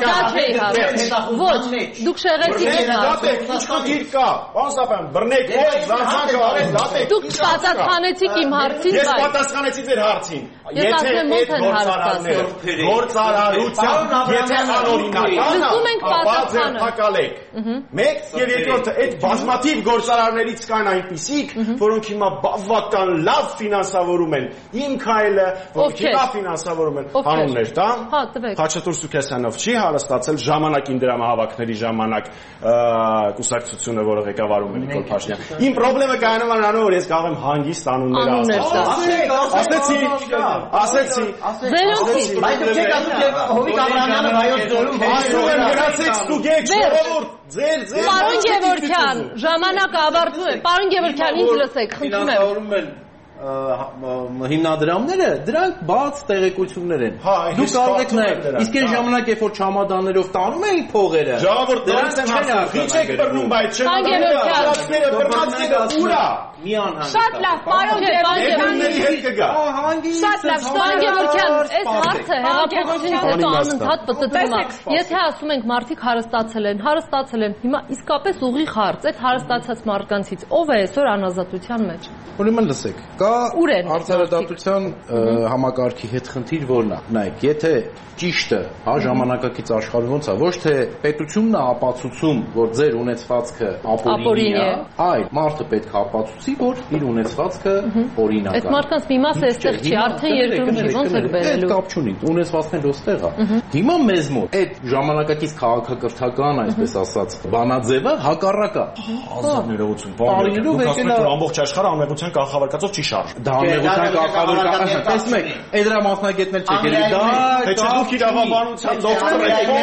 է։ Ոչ, դուք շեղեցիք դատեք, ինչ խնդիր կա։ Պարոն Սապյան, բռնեք, զանզանքը արեք, դատեք։ Դուք պատասխանեցիք իմ հարցին, բայց ես պատասխանեցի ձեր հարցին։ Ես ասեմ ո՞նց են հարցածել։ Գործարարության, եթե անօրինական է, ապա ձեր փակալեք։ Մեկ եւ երկրորդը, այդ բազմաթիվ գործարարներից կան այնպիսիք, որոնք հիմա բավական լավ ֆինանսավորում են Իմ քայլը, որոնք հիմա ֆինանսավորում են անուններ, դա Խաչատուր Սուքեսյանով չի հարստացել ժամանակին դրամահավաքների ժամանակ կուսակցությունը, որը ղեկավարում է Նիկոլ Փաշինյանը։ Իմ խնդրը կայանում է նրանով, որ ես կարող եմ հանգիստ անուններ ասել։ Ասեցի, ասեցի։ Բայց դուք չեք ասում, թե Հովիկ Աբրահամյանը վայոց ձորում ասում եմ գնացեք ստուգեք ժողովուրդ, ձեր ձեր Պարոն Գևորգյան, ժամանակը ավարտվում է։ Պարոն Գևորգյան, ինձ լսեք, խնդրում եմ։ Հիմնադրամները դրանք բաց տեղեկություններ են։ Դուք կարող եք նայել։ Իսկ այն ժամանակ, երբ որ չամադաններով տանում էին փողերը, ժողովուրդ դրանց են հասնում։ Ինչ եք բռնում, բայց չեն բռնացները, բռնացները ուրա։ Մի անհանգիստ։ Շատ լավ, պարոն Գևորգյան, հետ կգա։ Շատ լավ, պարոն Գևորգյան, այս հարցը հեղափոխությունից հետո անընդհատ պտտվում է։ Եթե ասում ենք մարդիկ հարստացել են, հարստացել են, հիմա իսկապես ուղիղ հարց, այդ հարստացած մարդկանցից ով է այսօր անազատության մեջ։ Ուրեմն լսեք, կա արդարադատության համակարգի հետ խնդիր որն է։ Նայեք, եթե ճիշտը, հա, ժամանակակից աշխարհում ոնց է, ոչ թե պետությունն է ապացուցում, որ ձեր ունեցվածքը ապօրինի է, այլ մարդը պետք է ապացուցի, որ իր ունեցվածքը օրինական է։ Այդ մարդկանց մի մասը այստեղ չի, արդեն երկրում չի, ոնց եք բերելու։ Կապ չունի, ունեցվածքն էլ ոստեղ է։ Հիմա մեզ մոտ այդ ժամանակակից քաղաքակրթական, այսպես ասած, բանաձևը հակառակ է։ Ազատ ներողություն, բան դուք ասում եք, որ ամբողջ աշխարհը անմեղության կանխավարկածով չի շարժվում։ Դա անմեղության կանխավարկածը, տեսնում եք, այդ դրա մասնագետներ չեք ելի, դա թե չդուք իրավաբանության դոկտոր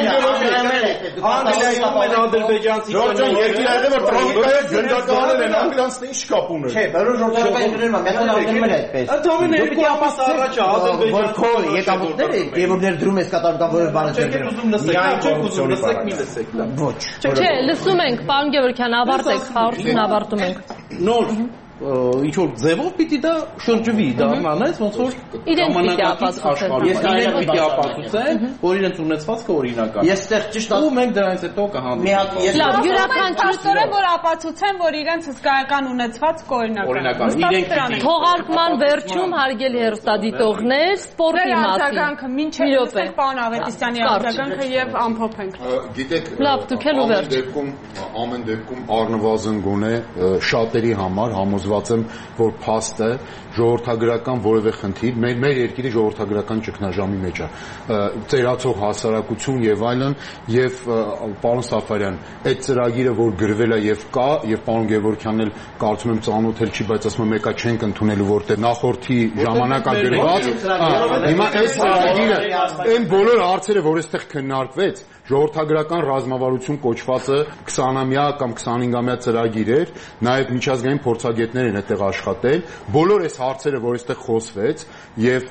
եք, Անգլիայում են ադրբեջանցի Ժորժան երկիրները որ տրոֆիկայով գնդականել են, անգլիացն ինչ կապ ուներ։ Չէ, բոլոր ժողովրդական ընկերներն մեկը անգլիայում են այդպես։ Ընդհանրապես երկու ապաս առաջ ադրբեջան որ քո եկամուտները երբ դրում ես կատարական որոշ բաներ չեք ուզում լսեք, չեք ուզում լսեք, մի լսեք դա։ Ոչ։ Չէ, լսում ենք, պարոն Գևորգյան, ավարտեք, հարցն ավարտում ենք։ Նոր ինչ որ ձևով պիտի դա շրջվի, դառնան, այս ոնց որ ժամանակակից աշխարհում։ Ես իրենք պիտի ապացուցեն, որ իրենց ունեցվածքը օրինական է։ Ես ստեղ ճիշտ ու մենք դրանից հետո կհանդիպենք։ Լավ, յուրաքանչյուրը որ ապացուցեն, որ իրենց հսկայական ունեցվածքը օրինական է։ Իրենք թողարկման վերջում հարգելի հեռուստադիտողներ, սպորտի մասին։ Արձագանքը մինչև այստեղ պարոն Ավետիսյանի արձագանքը եւ ամփոփենք։ Գիտեք, լավ, դուք էլ ու վերջ։ Դեպքում ամեն դեպքում առնվազն գոնե շատերի համար համոզված եմ, որ փաստը ժողովրդագրական որևէ խնդիր, մեր մեր երկիրը ժողովրդագրական ճգնաժամի մեջ է, ծերացող հասարակություն եւ այլն, եւ պարոն Սաֆարյան, այդ ծրագիրը, որ գրվել է եւ կա, եւ պարոն Գևորգյանն էլ կարծում եմ ծանոթել չի, բայց ասում եմ մեկա չենք ընդունելու, որտեղ նախորդի ժամանակագրված, հիմա այս ծրագիրը, այն բոլոր հարցերը, որ այստեղ քննարկվեց, ժողովրդագրական ռազմավարություն կոչվածը քսանամյա կամ քսանհինգամյա ծրագիր էր, նաև միջազգային փորձագետներ են այդտեղ աշխատել, բոլոր այս հարցերը, որ այստեղ խոսվեց եւ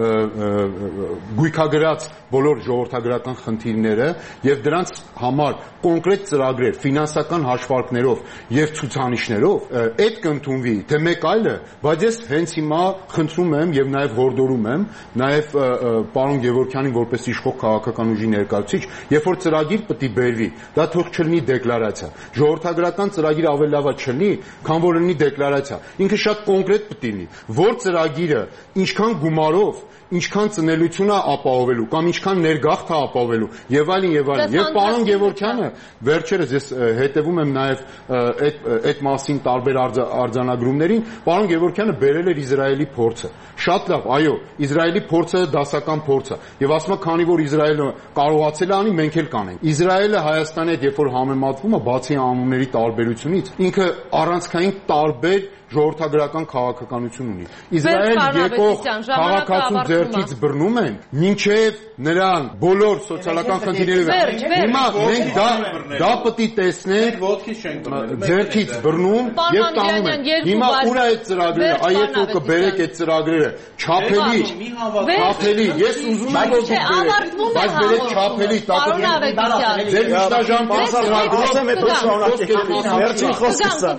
գույքագրած բոլոր ժողովրդագրական խնդիրները եւ դրանց համար կոնկրետ ծրագրեր, ֆինանսական հաշվարկներով եւ ցուցանիշներով այդ կընդունվի, թե մեկ այլը, բայց ես հենց հիմա խնդրում եմ եւ նաեւ հորդորում եմ նաեւ պարոն Գևորգյանին որպես իշխող քաղաքական ուժի ներկայացուցիչ, երբ որ ծրագիր պետք է բերվի, դա թող չլինի դեկլարացիա։ Ժողովրդագրական ծրագիրը ավելի լավ չլինի, քան որ լինի դեկլարացիա։ Ինքը շատ կոնկրետ պետք է լինի, որ ծրագիրը ինչքան գումարով, ինչքան ծնելությունը ապահովելու կամ ինչքան ներգաղթը ապահովելու եւ այլն եւ այլն։ Եվ պարոն Գևորգյանը վերջերս ես հետևում եմ նաեւ այդ այդ մասին տարբեր արձանագրումներին, պարոն Գևորգյանը բերել էր Իսրայելի փորձը։ Շատ լավ, այո, Իսրայելի փորձը դասական փորձ է եւ ասում է, քանի որ Իսրայելը կարողացել է անի, մենք էլ կանենք։ Իսրայելը Հայաստանի հետ երբ որ համեմատվում է, բացի անունների տարբերությունից, ինքը առանցքային տարբեր ժողովրդագրական քաղաքականություն ունի։ Իսրայել եկող քաղաքացու ձեռքից բռնում են, մինչև նրան բոլոր սոցիալական խնդիրները։ Հիմա մենք դա դա պետք է տեսնենք, ձեռքից բռնում եւ տանում են։ Հիմա ուր է այդ ծրագրերը, այ եթե կբերեք այդ ծրագրերը, չափելի, չափելի, ես ուզում եմ որ դուք բերեք, բայց բերեք չափելի, տակը ձեր միջնաժամ բացառությամբ եմ հետո շարունակեք։ Վերջին խոսքսը։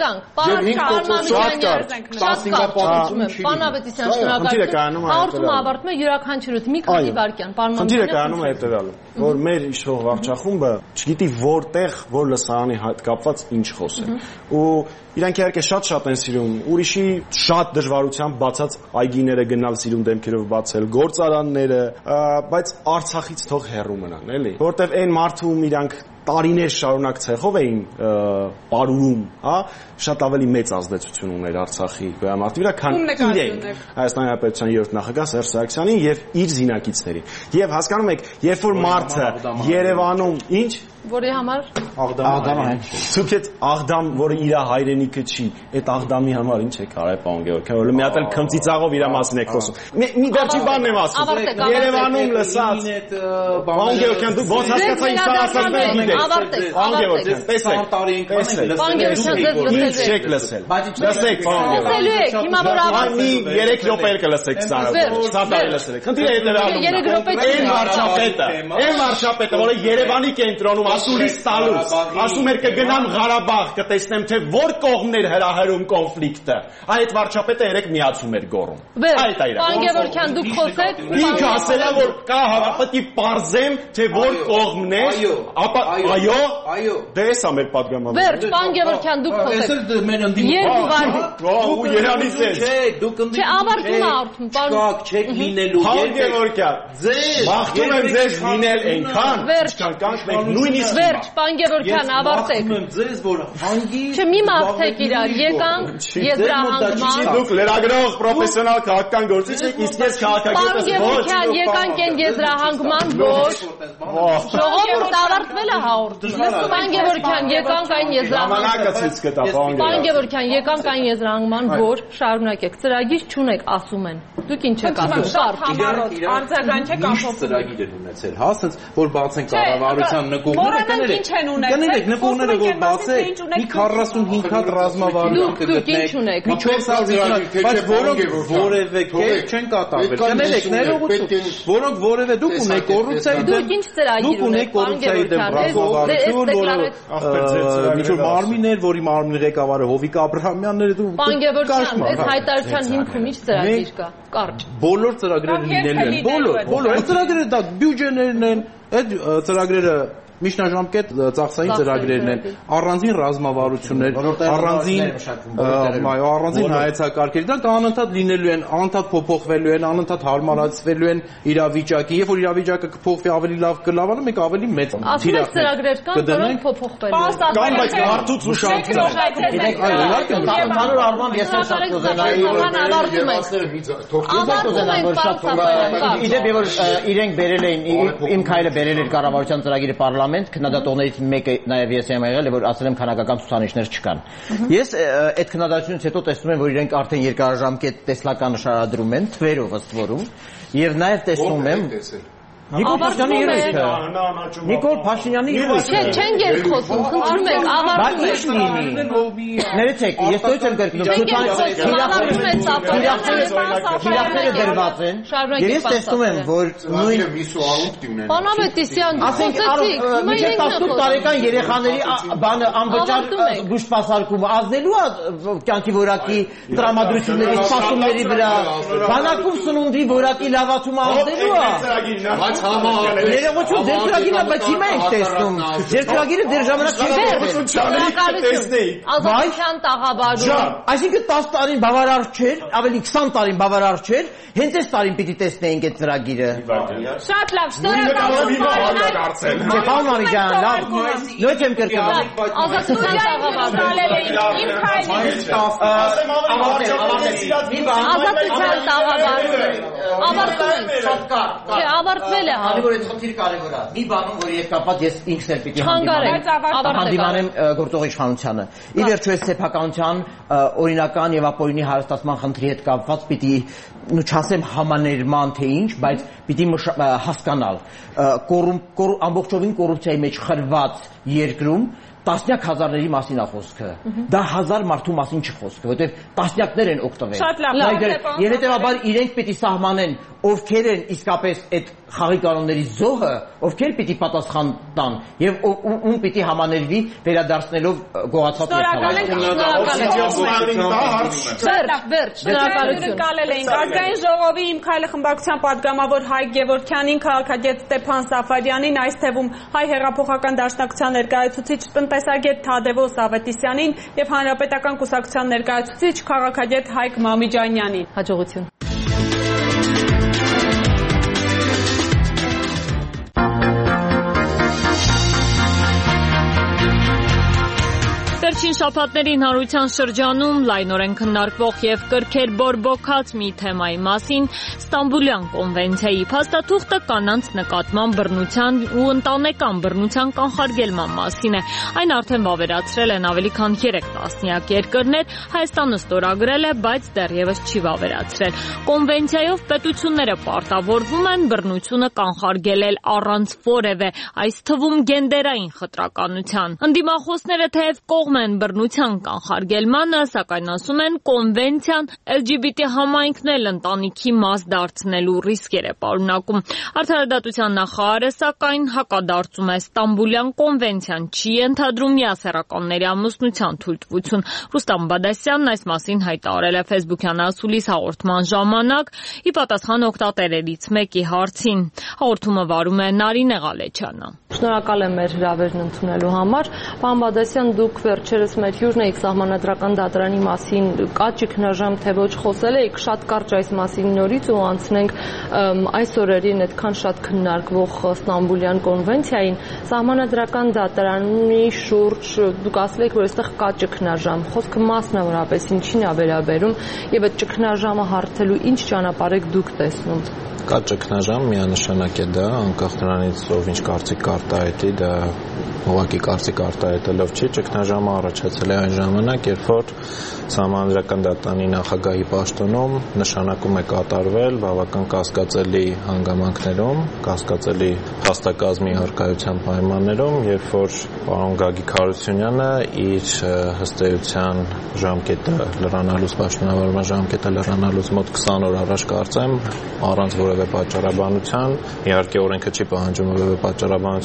Պարոն Ավետիսյան, շնորհակալ եմ։ Հաղորդումը ավարտվում է յուրաքանչյուրից մի քանի վայրկյան։ Խնդիրը կայանում է հետևյալը, որ մեր իշխող վարչախումբը չգիտի որտեղ, որ լսարանի հետ կապված ինչ խոսել։ Ու իրանք իհարկե շատ-շատ են սիրում ուրիշի շատ դժվարությամբ բացած այգիները գնալ, սիրուն դեմքերով բացել, գործարանները, բայց Արցախից թող հեռու մնան, էլի։ Որտեվ այն մարդը ում իրանք տարիներ շարունակ ցեխով էին պարուրում, հա, շատ ավելի մեծ ազդեցություն ուներ Արցախի գոյամարտի վրա, քան իրենք Հայաստանի Հանրապետության երրորդ նախագահ Սերժ Սարգսյանին եւ իր զինակիցներին։ Եվ հասկանում եք, երբ որ մարդը Երևանում ինչ որի համար Աղդամը ցույց Աղդամ, որը իր հայրենիքը չի, այդ Աղդամի համար ինչ է կարել պարոն Գևորգյան, որ մի հատ էլ քմծիծաղով իր մասին եք խոսում։ Մի վերջի բանն եմ ասում։ Երևանում լսած պարոն Գևորգյան, դու ոնց հասկացա ինչ ասած եք գիտեք։ Ավարտեք, պարոն Գևորգյան, տեսեք, տարի ենք լսել։ Ինչ չեք լսել։ Լսեք, պարոն Գևորգյան։ Հիմա որ ավարտեք, երեք րոպե էլ կլսեք սա։ Սա տարի լսել եք։ Խնդիրը հետևյալն է։ Այն վարչապետը, այն վարչապետը, որը Երևանի կենտրոնում ասուլիս տալուց, ասում էր կգնամ Ղարաբաղ, կտեսնեմ թե որ կողմներ հրահրում կոնֆլիկտը, այդ վարչապետը երեք միացում էր գոռում։ Այդ է իրական։ Պարոն Գևորգյան, դուք խոսեք։ Ինքը ասել է որ կա հավատի պարզեմ թե որ կողմներ, ապա այո, այո, դե էսա մեր падգամավորը։ Վերջ, պարոն Գևորգյան, դուք խոսեք։ Այսօր մեր ընդդիմը երկու վայր։ Ու Երանից է։ Չէ, դուք ընդդիմը Չէ, ավարտում է արդյուն, պարոն չեք լինելու։ Պարոն Գևորգյան, ձեզ մաղթում եմ ձեզ լինել այնքան, ինչքան կանք մենք նույնիսկ Վերջ, պարոն Գևորգյան, ավարտեք։ Ես ձեզ որ հանգիստ Չէ, մի մաղթեք իրար, եկանք եզրահանգման։ Դուք լրագրող պրոֆեսիոնալ քաղաքական գործիչ եք, իսկ ես քաղաքագետ Պարոն Գևորգյան, եկանք են եզրահանգման, ոչ։ Ժողովուրդ ավարտվել է հաղորդումը։ Պարոն Գևորգյան, եկանք այն եզրահանգման։ Ժամանակը ցույց կտա, Պարոն Գևորգյան, եկանք այն եզրահանգման, որ շարունակեք։ Ծրագիր չունեք, ասում են։ Դուք ինչ եք ասում, շարք։ Արձագանք ամփոփում։ ծրագիր են ունեցել, հա, ասենց որ բացեն կառավարության նկողները, կներեք։ Կներեք, նկողները որ բացեք, մի քառասունհինգ հատ ռազմավարություն կգտնեք։ Մի չորս հազար, բայց որոնք որևէ կերպ չեն կատարվել։ Կներեք, ներողություն, որոնք որևէ դուք ունեք կոռուպցիայի դեմ, դուք ինչ ծրագիր ունեք կոռուպցիայի դեմ ռազմավարություն, որը ինչ որ մարմիններ, որի մարմնի ղեկավարը Հովիկ Աբրահամյանն էր, դու Պանգևորյան, այս հայտարարության հիմքում ինչ ծրագիր կա։ Կարճ։ Բոլոր ծրագրերը լինելու են, բոլոր, բոլոր ծրագրերը դա բյուջեներն են, այդ ծրագրերը միջնաժամկետ ծախսային ծրագրերն են, առանձին ռազմավարություններ, առանձին այո, առանձին հայեցակարգեր, դրանք անընդհատ լինելու են, անընդհատ փոփոխվելու են, անընդհատ հարմարացվելու են իրավիճակին, երբ որ իրավիճակը կփոխվի ավելի լավ կլավանա, մենք ավելի մեծ թիրախ ծրագրեր կան, որոնք փոփոխվելու են։ Կան, բայց մարդուց ուշադրություն։ Այո, իհարկե, ընդհանուր առմամբ ես էլ շատ կուզենայի Իդեպ որ իրենք բերել էին, իմ քայլը բերել էր կառավարության ծրագիրը պարլամենտ, քննադատողներից մեկը նաև ես եմ եղել, որ ասել եմ քանակական ցուցանիշներ չկան։ Ես այդ քննադատությունից հետո տեսնում եմ, որ իրենք արդեն երկարաժամկետ տեսլականը շարադրում են, թվերով ըստ որում, եւ նաև տեսնում եմ Նիկոլ Փաշինյանի երեքը։ Նիկոլ Փաշինյանի երեքը։ Չեն երկխոսում, խնդրում եք, ավարտում եք լինի։ Ներեցեք, ես դոյց եմ կրկնում, թիրախները դրված են։ Եվ ես տեսնում եմ, որ նույն Պան Ավետիսյան, խոսեցիք, հիմա իրենք տասնութ տարեկան երեխաների բանը անվճար բուժպասարկումը ազդելու է կյանքի որակի տրամադրությունների, սպասումների վրա։ Բանակում սնունդի որակի լավացումը ազդելու է։ Ներողություն, ձեր ծրագիրը, բայց հիմա ենք տեսնում։ Ձեր ծրագիրը դեռ ժամանակ չի ազատության տաղավարում։ Այսինքն տասը տարին բավարար չէր, ավելի քսան տարին բավարար չէր, հենց այս տարին պիտի տեսնեինք այդ ծրագիրը։ Շատ լավ, շնորհակալություն։ Պարոն Մարիջան, լավ, նույնիսկ եմ կրկնում։ Ազատության տաղավարում։ Իմ քայլին։ Ազատության տաղավարում։ Ավարտում ենք։ Շատ կար։ Չէ, ավարտվել է Անի որ այդ խնդիր կարևոր է։ Մի բանում, որի հետ կապված ես ինքս էլ պիտի հանդիմանեմ գործող իշխանությանը։ Ի վերջո այս սեփականության օրինական եւ ապօրինի հարստացման խնդրի հետ կապված պիտի նու չասեմ համաներման թե ինչ, բայց պիտի հասկանալ ամբողջովին կոռուպցիայի մեջ խրված երկրում տասնյակ հազարների մասին է խոսքը։ Դա հազար մարդու մասին չի խոսքը, որովհետև տասնյակներ են օգտվել։ Շատ լավ։ Եվ հետևաբար իրենք պիտի սահմանեն ովքեր են իսկապես այդ խաղի կանոնների զոհը, ովքեր պիտի պատասխան տան եւ ում պիտի համաներվի վերադարձնելով գողացած Շնորհակալություն։ Ազգային ժողովի Իմ քայլը խմբակցության պատգամավոր Հայկ Գևորգյանին, քաղաքագետ Ստեփան Սաֆարյանին, այս թվում Հայ հեղափոխական դաշնակցության ներկայացուցիչ տնտեսագետ Թադևոս Ավետիսյանին եւ Հանրապետական կուսակցության ներկայացուցիչ քաղաքագետ Հայկ Մամիջանյանին։ Հաջողություն։ Վերջին շաբաթներին հանրության շրջանում լայնորեն քննարկվող եւ կրքեր բորբոքած մի թեմայի մասին Ստամբուլյան կոնվենցիայի փաստաթուղթը կանանց նկատմամբ բռնության ու ընտանեկան բռնության կանխարգելման մասին է։ Այն արդեն վավերացրել են ավելի քան երեք տասնյակ երկրներ, Հայաստանը ստորագրել է, բայց դեռևս չի վավերացրել։ Կոնվենցիայով պետությունները պարտավորվում են բռնությունը կանխարգելել առանց որևէ, այս թվում գենդերային խտրականության։ Ընդդիմախոսները թեև կողմ են բռնության կանխարգելմանը, սակայն ասում են կոնվենցիան L G B T համայնքն ընտանիքի մաս դարձնելու ռիսկեր է պարունակում։ Արդարադատության նախարարը սակայն հակադարձում է Ստամբուլյան կոնվենցիան չի ենթադրում միասեռականների ամուսնության թույլտվություն։ Ռուստամ Բադասյանն այս մասին հայտարարել է Facebook-յան ասուլիս հաղորդման ժամանակ ի պատասխան օգտատերերից մեկի հարցին։ Հաղորդումը վարում է Նարինե Ղալեչյանը։ Շնորհակալ եմ մեր հրավերն ընդունելու համար։ Պարոն Բադասյան, դուք վերջերս մեր հյուրն եք սահմանադրական դատարանի մասին կաճի քննաժամ թե ոչ խոսել եք, շատ կարճ այս մասին նորից ու անցնենք այս օրերին այդքան շատ քննարկվող Ստամբուլյան կոնվենցիային։ Սահմանադրական դատարանի շուրջ դուք ասել եք, որ այստեղ կա ճգնաժամ։ Խոսքը մասնավորապես ինչին է վերաբերում եւ այդ ճգնաժամը հարթելու ինչ ճանապարհ եք դուք տեսնում։ Կա ճգնաժամ, միանշանակ է դա, անկախ նրանից ով ինչ կարծիք կարտահայտի, դա ուղղակի կարծիք արտահայտելով չի, ճգնաժամը առաջացել է այն ժամանակ, երբ որ Սահմանադրական դատարանի նախագահի պաշտոնում նշանակում է կատարվել բավական կասկածելի հանգամանքներում, կասկածելի փաստակազմի առկայության պայմաններում, երբ որ պարոն Գագիկ Հարությունյանը իր հստեյության ժամկետը լրանալուց, պաշտոնավարման ժամկետը լրանալուց մոտ քսան օր առաջ կարծեմ, առանց որևէ պատճառաբանության, իհարկե օրենքը չի պահանջում որևէ պատճառաբանություն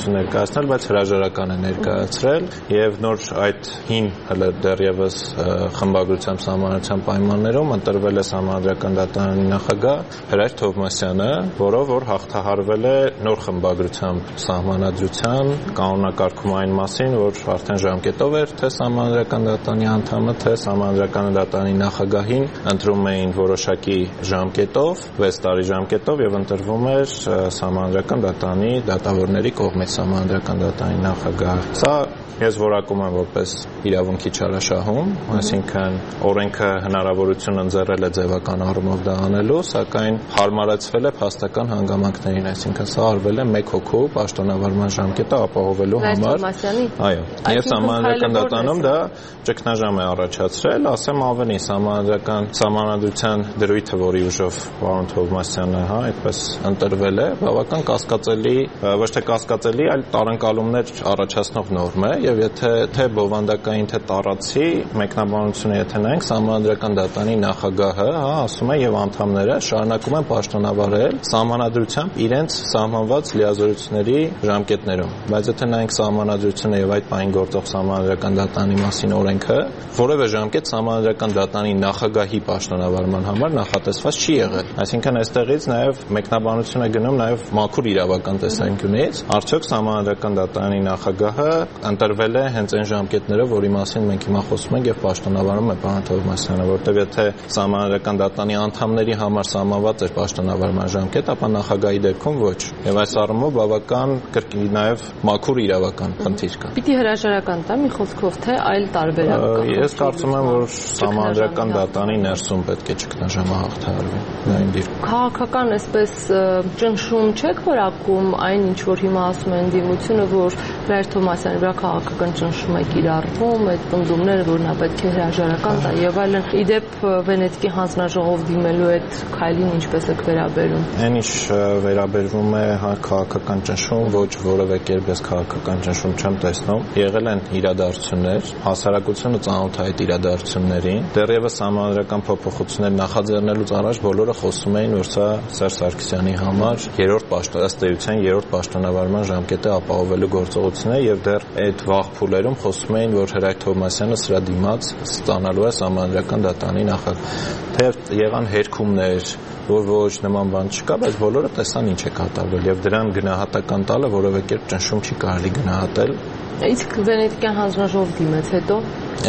բացատրություն ներկայացնել, բայց հրաժարական է ներկայացրել եւ նոր այդ հին հələ դեռևս խմբագրությամբ սահմանության պայմաններում ընտրվել է Սահմանադրական դատարանի նախագահ Հրայր Թովմասյանը, որով որ հաղթահարվել է նոր խմբագրությամբ սահմանադրության կանոնակարգում այն մասին, որ արդեն ժամկետով էր թե Սահմանադրական դատարանի անդամը, թե Սահմանադրական դատարանի նախագահին ընտրում էին որոշակի ժամկետով, վեց տարի ժամկետով եւ ընտրվում էր Սահմանադրական դատարանի դատավորների կողմից Սահմանադրական դատարանի նախագահ։ Սա ես որակում եմ որպես իրավունքի չարաշահում, այսինքն օրենքը հնարավորություն ընձեռել է ձևական առումով դա անելու, սակայն հարմարացվել է փաստական հանգամանքներին, այսինքն սա արվել է մեկ հոգու պաշտոնավարման ժամկետը ապահովելու համար։ Այո, եւ Սահմանադրական դատարանում դա ճգնաժամ է առաջացրել, ասեմ ավելին, Սահմանադրական Սահմանադրության դրույթը, որի ուժով պարոն Թովմասյանը, հա, այդպես ընտրվել է, բավական կասկածելի, ոչ թե կասկածելի, այլ տարընկալումներ առաջացնող նորմ է, եւ եթե թե բովանդակային թե տարածի մեկնաբանությունը եթե նայենք Սահմանադրական դատարանի նախագահը, հա, ասում է եւ անդամները շարունակում են պաշտոնավարել սահմանադրությամբ իրենց սահմանված լիազորությունների ժամկետներում, բայց եթե նայենք սահմանադրությունը եւ այդ պահին գործող Սահմանադրական դատարանի մասին օրենքը, որևէ ժամկետ Սահմանադրական դատարանի նախագահի պաշտոնավարման համար նախատեսված չի եղել, այսինքն այստեղից նաեւ մեկնաբանություն է գնում նաեւ մաքուր իրավական տեսանկյունից, արդյոք Սահմանադրական դատարանի նախագահը ընտրվել է հենց այն ժամկետներով, որի մասին մենք հիմա խոսում ենք եւ պաշտոնավարում է պարոն Թովմասյանը, որտեղ եթե Սահմանադրական դատարանի անդամների համար սահմանված էր պաշտոնավարման ժամկետ, ապա նախագահի դեպքում ոչ։ Եվ այս առումով բավական կրկին նաեւ մաքուր իրավական խնդիր կա։ Պիտի հրաժարական տա մի խոսքով թե այլ տարբերակ կա։ Ես կարծում եմ, որ Սահմանադրական դատարանի ներսում պետք է ճգնաժամը հաղթահարվի։ Նույն դիրքում։ Քաղաքական այսպես ճնշում չեք որակում այն, ինչ որ հիմա ասում են դիմությունը, որ Հրայր Թովմասյանի վրա քաղաքական ճնշում է կիրառվում, այդ պնդումները, որ նա պետք է հրաժարական տա եւ այլն։ Իդեպ Վենետիկի հանձնաժողով դիմելու այդ քայլին ինչպես եք վերաբերում։ Այն ինչ վերաբերվում է հա քաղաքական ճնշում, ոչ որևէ կերպ ես քաղաքական ճնշում չեմ տեսնում։ Եղել են իրադարձություններ, հասարակությունը ծանոթ է այդ իրադարձություններին։ Դեռևս Սահմանադրական փոփոխություններ նախաձեռնելուց առաջ բոլորը խոսում էին, որ սա Սերժ Սարգսյանի համար երրորդ պաշտոն, ըստ էության երրորդ պաշտոնավարման ժամկետը ապահովելու գործողություն է եւ դեռ այդ վաղ փուլերում խոսում էին, որ Հրայր Թովմասյանը սրա դիմաց ստանալու է Սահմանադրական դատարանի նախագահ։ Թեև եղան հերքումներ, որ ոչ նման բան չկա, բայց բոլորը տեսան ինչ է կատարվել եւ դրան գնահատական տալը որևէ կերպ ճնշում չի կարելի գնահատել։ Իսկ Վենետիկյան հանձնաժողով դիմեց հետո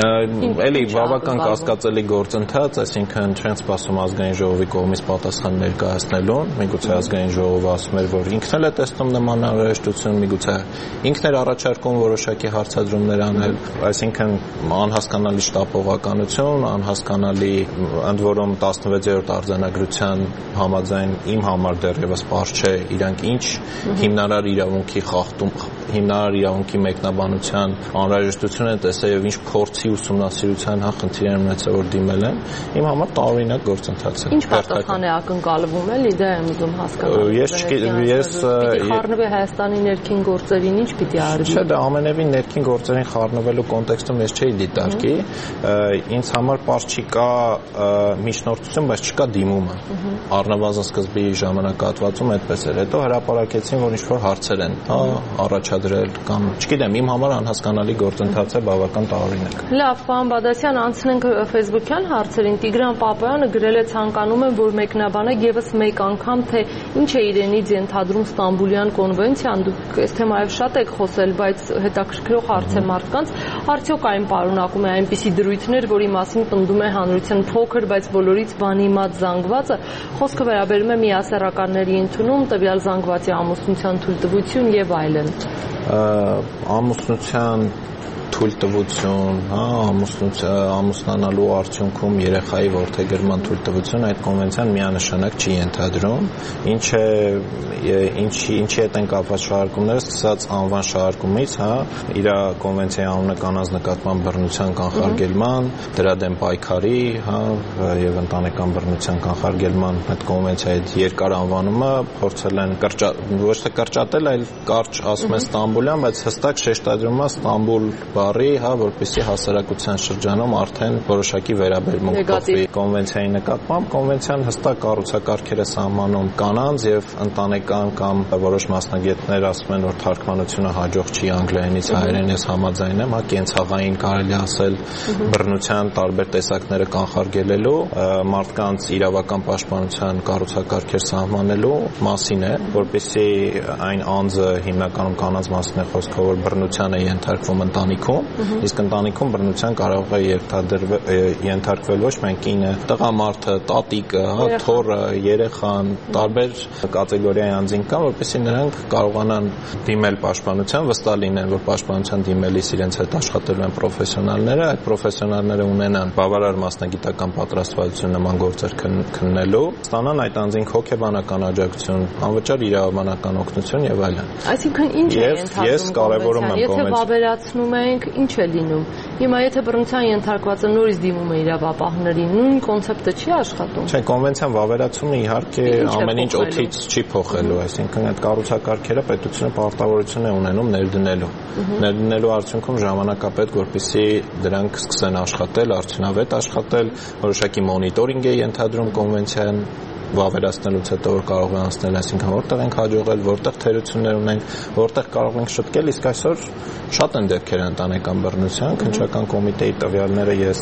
Էլի բավական կասկածելի գործընթաց, այսինքն չեն սպասում ազգային ժողովի կողմից պատասխան ներկայացնելուն, միգուցե ազգային ժողովը ասում էր, որ ինքն էլ է տեսնում նման անհրաժեշտություն, միգուցե ինքն էր առաջարկում որոշակի հարցադրումներ անել, այսինքն անհասկանալի շտապողականություն, անհասկանալի ընդ որում տասնվեցերորդ արձանագրության համաձայն իմ համար դեռևս պարզ չէ, իրանք ինչ հիմնարար իրավունքի խախտում, հիմնարար իրավունքի մեկնաբանության անհրաժեշտություն են տեսել եւ ինչ փորձի ուսումնասիրության հա խնդիր են ունեցել, որ դիմել են, իմ համար տարօրինակ գործընթաց է։ Ինչ պատասխան է ակնկալվում, էլի դա եմ ուզում հասկանալ։ Ես ես խառնվի Հայաստանի ներքին գործերին ինչ պիտի արվի։ Չէ, դա ամենևին ներքին գործերին խառնվելու կոնտեքստում ես չէի դիտարկի, ինձ համար պարզ չի կա միջնորդություն, բայց չկա դիմումը։ Առնվազն սկզբի ժամանակահատվածում այդպես էր։ Հետո հրապարակեցին, որ ինչ-որ հարցեր են, հա, առաջադրել կամ չգիտեմ, իմ համար անհասկանալի գործընթաց է, բավական տարօրինակ։ Լավ, պարոն Բադասյան, անցնենք Facebook-յան հարցերին։ Տիգրան Պապայանը գրել է ցանկանում եմ, որ մեկնաբանեք եւս մեկ անգամ, թե ինչ է իրենից ենթադրում Ստամբուլյան կոնվենցիան։ Դուք այս թեմայով շատ եք խոսել, բայց հետաքրքրող հարց է մարդկանց։ Արդյոք այն պարունակում է այնպիսի դրույթներ, որի մասին պնդում է հանրության փոքր, բայց բոլորից բանիմաց զանգվածը։ Խոսքը վերաբերում է միասեռականների ընդունում, տվյալ զանգվածի ամուսնության թույլտվություն եւ այլն։ Ամուսնության թույլտվություն, հա, ամուսնանալու արդյունքում երեխայի որդեգրման թույլտվություն այդ կոնվենցիան միանշանակ չի ենթադրում, ինչ է ինչի ինչի հետ են կապված շահարկումները, սկսած անվան շահարկումից, հա, իր կոնվենցիայի անունը կանանց նկատմամբ բռնության կանխարգելման, դրա դեմ պայքարի, հա, եւ ընտանեկան բռնության կանխարգելման այդ կոնվենցիայի երկար անվանումը փորձել են կրճատ, ոչ թե կրճատել, այլ կարճ ասում են Ստամբուլյան, բայց հստակ շեշտադրում է Ստամբուլ կիրառի, հա, որպեսզի հասարակության շրջանում արդեն որոշակի վերաբերմունք փոխվի կոնվենցիայի նկատմամբ։ Կոնվենցիան հստակ կառուցակարգեր է սահմանում կանանց եւ ընտանեկան կամ որոշ մասնագետներ ասում են, որ թարգմանությունը հաջող չի անգլերենից հայերենից համաձայն եմ, հա, կենցաղային կարելի ասել բռնության տարբեր տեսակները կանխարգելելու, մարդկանց իրավական պաշտպանության կառուցակարգեր սահմանելու մասին է, որպեսզի այն անձը հիմնականում կանանց մասին է խոսքը, որ բռնության է ենթարկվում ընտանիքում, իսկ ընտանիքում բռնության կարող է ենթարկվել ոչ միայն կինը, տղամարդը, տատիկը, հա, թոռը, երեխան, տարբեր կատեգորիայի անձինք կան, որպեսզի նրանք կարողանան դիմել պաշտպանության, վստահ լինեն, որ պաշտպանության դիմելիս իրենց հետ աշխատելու են պրոֆեսիոնալները, այդ պրոֆեսիոնալները ունենան բավարար մասնագիտական պատրաստվածություն նման գործեր քննելու, ստանան այդ անձինք հոգեբանական աջակցություն, անվճար իրավաբանական օգնություն եւ այլն։ Այսինքն ինչ է ենթադրում կոնվենցիան, եթե վավերացնում ենք, ինչ է լինում։ Հիմա եթե բռնության ենթարկվածը նորից դիմում է իրավապահներին, նույն կոնցեպտը չի աշխատում։ Չէ, կոնվենցիան վավերացումը իհարկե ամեն ինչ օդից չի փոխելու, այսինքն այդ կառուցակարգերը պետությունը պարտավորություն է ունենում ներդնելու։ Ներդնելու արդյունքում ժամանակապետք, որպեսզի դրանք սկսեն աշխատել, արդյունավետ աշխատել, որոշակի մոնիտորինգ է ենթադրում կոնվենցիան վավերացնելուց հետո որ կարող է անցնել, այսինքն որտեղ ենք հաջողել, որտեղ թերություններ ունենք, որտեղ կարող ենք շտկել, իսկ այսօր շատ են դեպքեր ընտանեկան բռնության, քննչական կոմիտեի տվյալները ես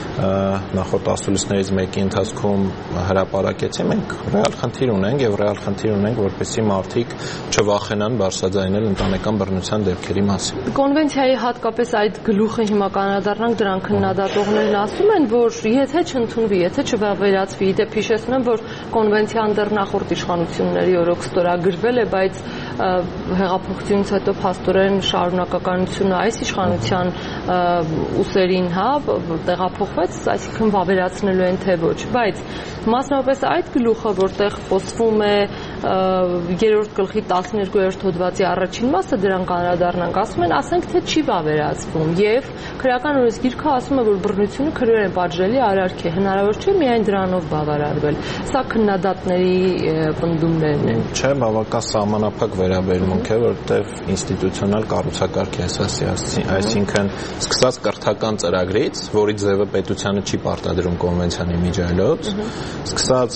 նախորդ ասուլիսներից մեկի ընթացքում հրապարակեցի, մենք ռեալ խնդիր ունենք եւ ռեալ խնդիր ունենք, որպեսզի մարդիկ չվախենան բարձրաձայնել ընտանեկան բռնության դեպքերի մասին։ Կոնվենցիայի հատկապես այդ գլուխը հիմա կանադառնանք, դրան քննադատողներն ասում են, որ եթե չընդունվի, եթե չվավերացվի, դե հիշեցնում եմ, որ կոնվենցիան դեռ նախորդ իշխանությունների օրոք ստորագրվել է, բայց հեղափոխությունից հետո փաստորեն շարունակականությունը այս իշխանության ուսերին, հա, տեղափոխվեց, այսինքն վավերացնելու են թե ոչ, բայց մասնավորապես այդ գլուխը, որտեղ խոսվում է երրորդ գլխի տասներկուերորդ հոդվածի առաջին մասը, դրան կանրադառնանք, ասում են, ասենք թե չի վավերացվում եւ քրեական օրենսգիրքը ասում է, որ բռնությունը քրեորեն պատժելի արարք է, հնարավոր չէ միայն դրանով բավարարվել։ Սա քննադատների պնդումներն են։ Չէ, բավական սահմանափակ վերաբերմունք է, որտեղ ինստիտուցիոնալ կառուցակարգ է ասացի, այսինքն սկսած կրթական ծրագրից, որի ձևը պետությանը չի պարտադրում կոնվենցիանի միջայլոց, սկսած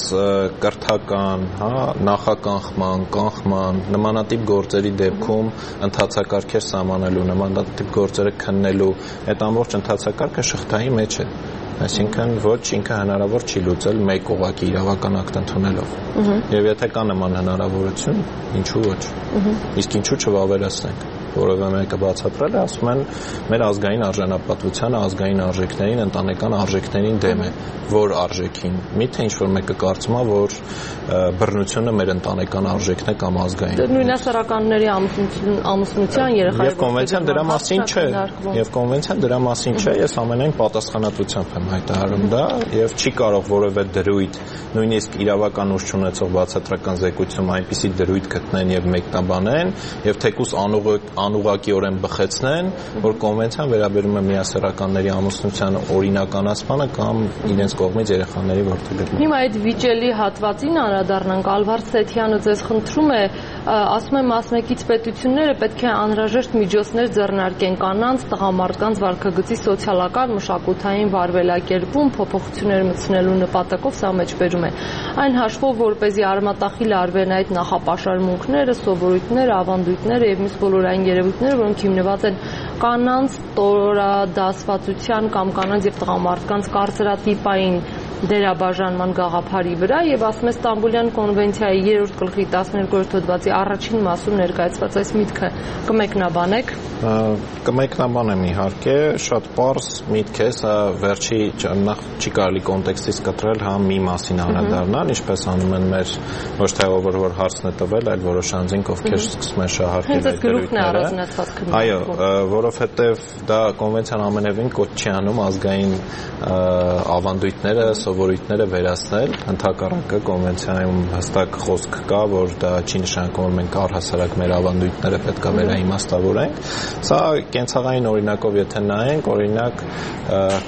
կրթական, հա, նախականխման, կանխման, նմանատիպ գործերի դեպքում ընթացակարգեր սահմանելու, նմանատիպ գործերը քննելու, այդ ամբողջ ընթացակարգը շղթայի մեջ է։ Այսինքն ոչ ինքը հնարավոր չի լուծել մեկ ուղղակի իրավական ակտ ընդունելով։ Եվ եթե կա նման հնարավորություն, ինչու ոչ։ Իսկ ինչու չվավերացնենք։ Որովհետև մեկը բացատրել է, ասում են, մեր ազգային արժանապատվությանը, ազգային արժեքներին, ընտանեկան արժեքներին դեմ է, որ արժեքին։ Միթե ինչ-որ մեկը կարծում է, որ բռնությունը մեր ընտանեկան արժեքն է կամ ազգային։ Նույնասեռականների ամուսնության երեխայի Եվ կոնվենցիան դրա մասին չէ, եւ կոնվենցիան դրա մասին չէ, ես ամենայն պատասխանատվությամբ եմ հայտարարում դա, եւ չի կարող որևէ դրույթ, նույնիսկ իրավական ուժ չունեցող բացատրական զեկույցում այնպիսի դրույթ գտնեն եւ մեկնաբանեն, եւ թեկուզ անուղ անուղղակիորեն բխեցնեն, որ կոնվենցիան վերաբերում է միասեռականների ամուսնության օրինականացմանը կամ իրենց կողմից երեխաների որդեգրմանը։ Հիմա այդ վիճելի հատվածին անդրադառնանք, Ալվարդ Սեթյանը ձեզ խնդրում է, ասում է մասնակից պետությունները պետք է անհրաժեշտ միջոցներ ձեռնարկեն կանանց, տղամարդկանց վարքագծի սոցիալական, մշակութային վարվելակերպում փոփոխություններ մտցնելու նպատակով սա մեջբերում է։ Այն հաշվով, որպեսզի արմատախիլ արվեն այդ նախապաշարմունքները, սովորույթները, ավանդույթները եւ մյուս բոլոր այն երևույթները, որոնք հիմնված են կանանց տորադասվածության կամ կանանց եւ տղամարդկանց կարծրատիպային դերաբաժանման գաղափարի վրա եւ ասում է Ստամբուլյան կոնվենցիայի երրորդ գլխի տասներկուերորդ հոդվածի առաջին մասում ներկայացված այս միտքը կմեկնաբանեք։ Կմեկնաբանեմ իհարկե, շատ պարզ միտք է, սա վերջի նախ չի կարելի կոնտեքստից կտրել, հա մի մասին անդրադառնալ, ինչպես անում են մեր ոչ թե ով որ հարցն է տվել, այլ որոշ անձինք, ովքեր սկսում են շահարկել այդ դերույթները։ Այո, որովհետեւ դա կոնվենցիան ամենևին կոչ չի անում ազգային ավանդույթները, սովորույթները վերացնել, ընդհակառակը կոնվենցիայում հստակ խոսք կա, որ դա չի նշանակում, որ մենք առհասարակ մեր ավանդույթները պետք է վերաիմաստավորենք։ Սա կենցաղային օրինակով եթե նայենք, օրինակ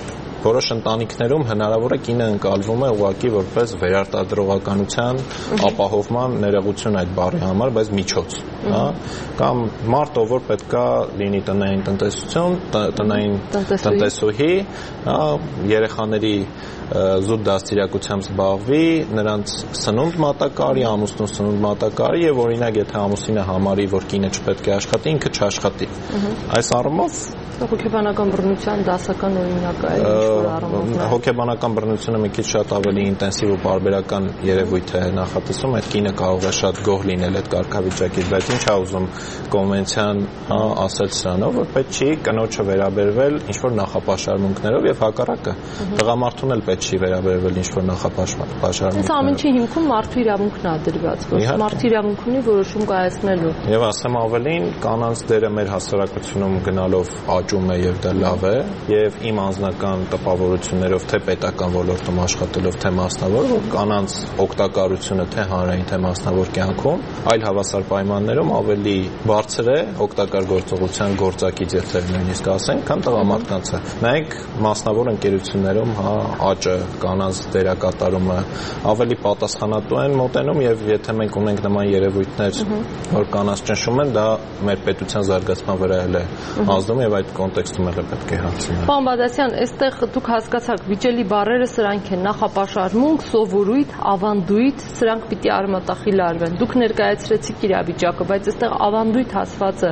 որոշ ընտանիքներում հնարավոր է կինը ընկալվում է ուղղակի որպես վերարտադրողականության ապահովման ներողություն այդ բառի համար, բայց միջոց, հա, կամ մարդ, ով որ պետքա լինի տնային տնտեսություն, տնային տնտեսուհի, հա, երեխաների զուտ դաստիարակությամբ զբաղվի, նրանց սնունդ մատակարարի, ամուսնու սնունդ մատակարարի եւ օրինակ եթե ամուսինը համարի, որ կինը չպետք է աշխատի, ինքը չաշխատի։ Այս առումով հոգեբանական բռնության դասական օրինակը է ինչ-որ առումով։ Հոգեբանական բռնությունը մի քիչ շատ ավելի ինտենսիվ ու բարբերական երևույթ է նախատեսում, այդ կինը կարող է շատ գոհ լինել այդ կարգավիճակից, բայց ինչ է ուզում կոնվենցիան, հա, ասել սրանով, որ պետք չի կնոջը վերաբերվել ինչ-որ նախապաշարմունքներով եւ հակառակը։ Տղամարդուն էլ պետք չի վերաբերվել ինչ-որ նախապաշարմունքներով։ Այս ամենի հիմքում մարդու իրավունքն է դրված, որ մարդու իրավունք ունի որոշում կայացնելու։ Եվ ասեմ ավելին, կանանց դերը մեր հասարակությունում գնալով աճում է եւ դա լավ է, եւ իմ անձնական տպավորություններով թե պետական ոլորտում աշխատելով, թե մասնավոր, որ կանանց օգտակարությունը թե հանրային, թե մասնավոր կյանքում այլ հավասար պայմաններում ավելի բարձր է օգտակար գործողության գործակից, եթե նույնիսկ ասենք, քան տղամարդկանցը։ Նայեք մասնավոր ընկերություններում, հա, աճը, կանանց դերակատարումը ավելի պատասխանատու են մոտենում եւ եթե մենք ունենք նման երևույթներ, որ կանանց ճնշում են, դա մեր պետության զարգացման վրա էլ է ազդում եւ այդ կոնտեքստում էլ պետք է հարցնել։ Պարոն Բադասյան, այստեղ դուք հասկացաք, վիճելի բառերը սրանք են՝ նախապաշարմունք, սովորույթ, ավանդույթ, սրանք պիտի արմատախիլ արվեն։ Դուք ներկայացրեցիք իրավիճակը, բայց այստեղ ավանդույթ ասվածը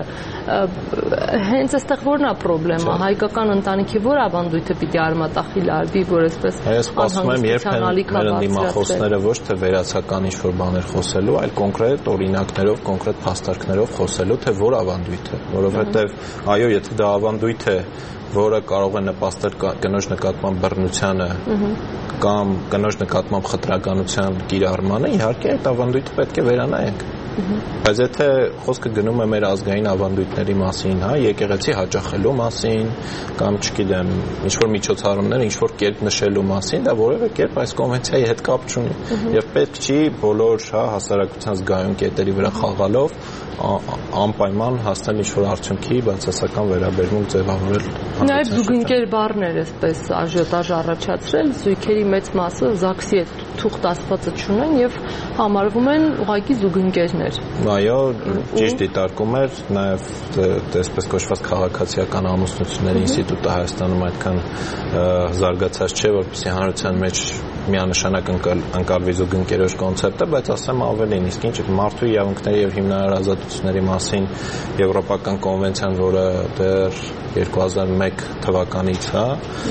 հենց այստեղ ո՞րն է խնդրեմը։ Հայկական ընտանիքի ո՞ր ավանդույթը պիտի արմատախիլ արվի, որ այսպես անհանգստության ալիք դիմախոսները ոչ թե վերացական ինչ-որ բաներ խոսելու, այլ կոնկրետ օրինակներով, կոնկրետ փաստարկներով խոսելու, թե որ ավանդույթ է, որովհետեւ այո, եթե դա ավանդույթ է, որը կարող է նպաստել կնոջ նկատմամբ բռնությանը կամ կնոջ նկատմամբ խտրականության կիրառմանը, իհարկե այդ ավանդույթը պետք է վերանայենք։ Բայց եթե խոսքը գնում է մեր ազգային ավանդույթների մասին, հա, եկեղեցի հաճախելու մասին կամ չգիտեմ, ինչ-որ միջոցառումներ, ինչ-որ կերպ նշելու մասին, դա որևէ կերպ այս կոնվենցիայի հետ կապ չունի։ Եվ պետք չի բոլոր, հա, հասարակության զգայուն կետերի վրա խաղալով անպայման հասնել ինչ-որ արդյունքի բացասական վերաբերմունք ձևավորել։ Նաև զուգընկեր բառներ էսպես աժիոտաժ առաջացրել, զույգերի մեծ մասը ԶԱԳՍ-ի հետ թուղթ ասվածը չունեն եւ համարվում են ուղղակի զուգընկերներ։ Այո, ճիշտ դիտարկում էր, նաև այսպես կոչված քաղաքացիական ամուսնությունների ինստիտուտը Հայաստանում այդքան զարգացած չէ, որպեսզի հանրության մեջ միանշանակ ընկալվի զուգընկերոջ կոնցեպտը, բայց ասեմ ավելին, իսկ ինչ մարդու իրավունքների եւ հիմնարար ազատությունների մասին եվրոպական կոնվենցիան, որը դեռ երկու հազար մեկ թվականից, հա,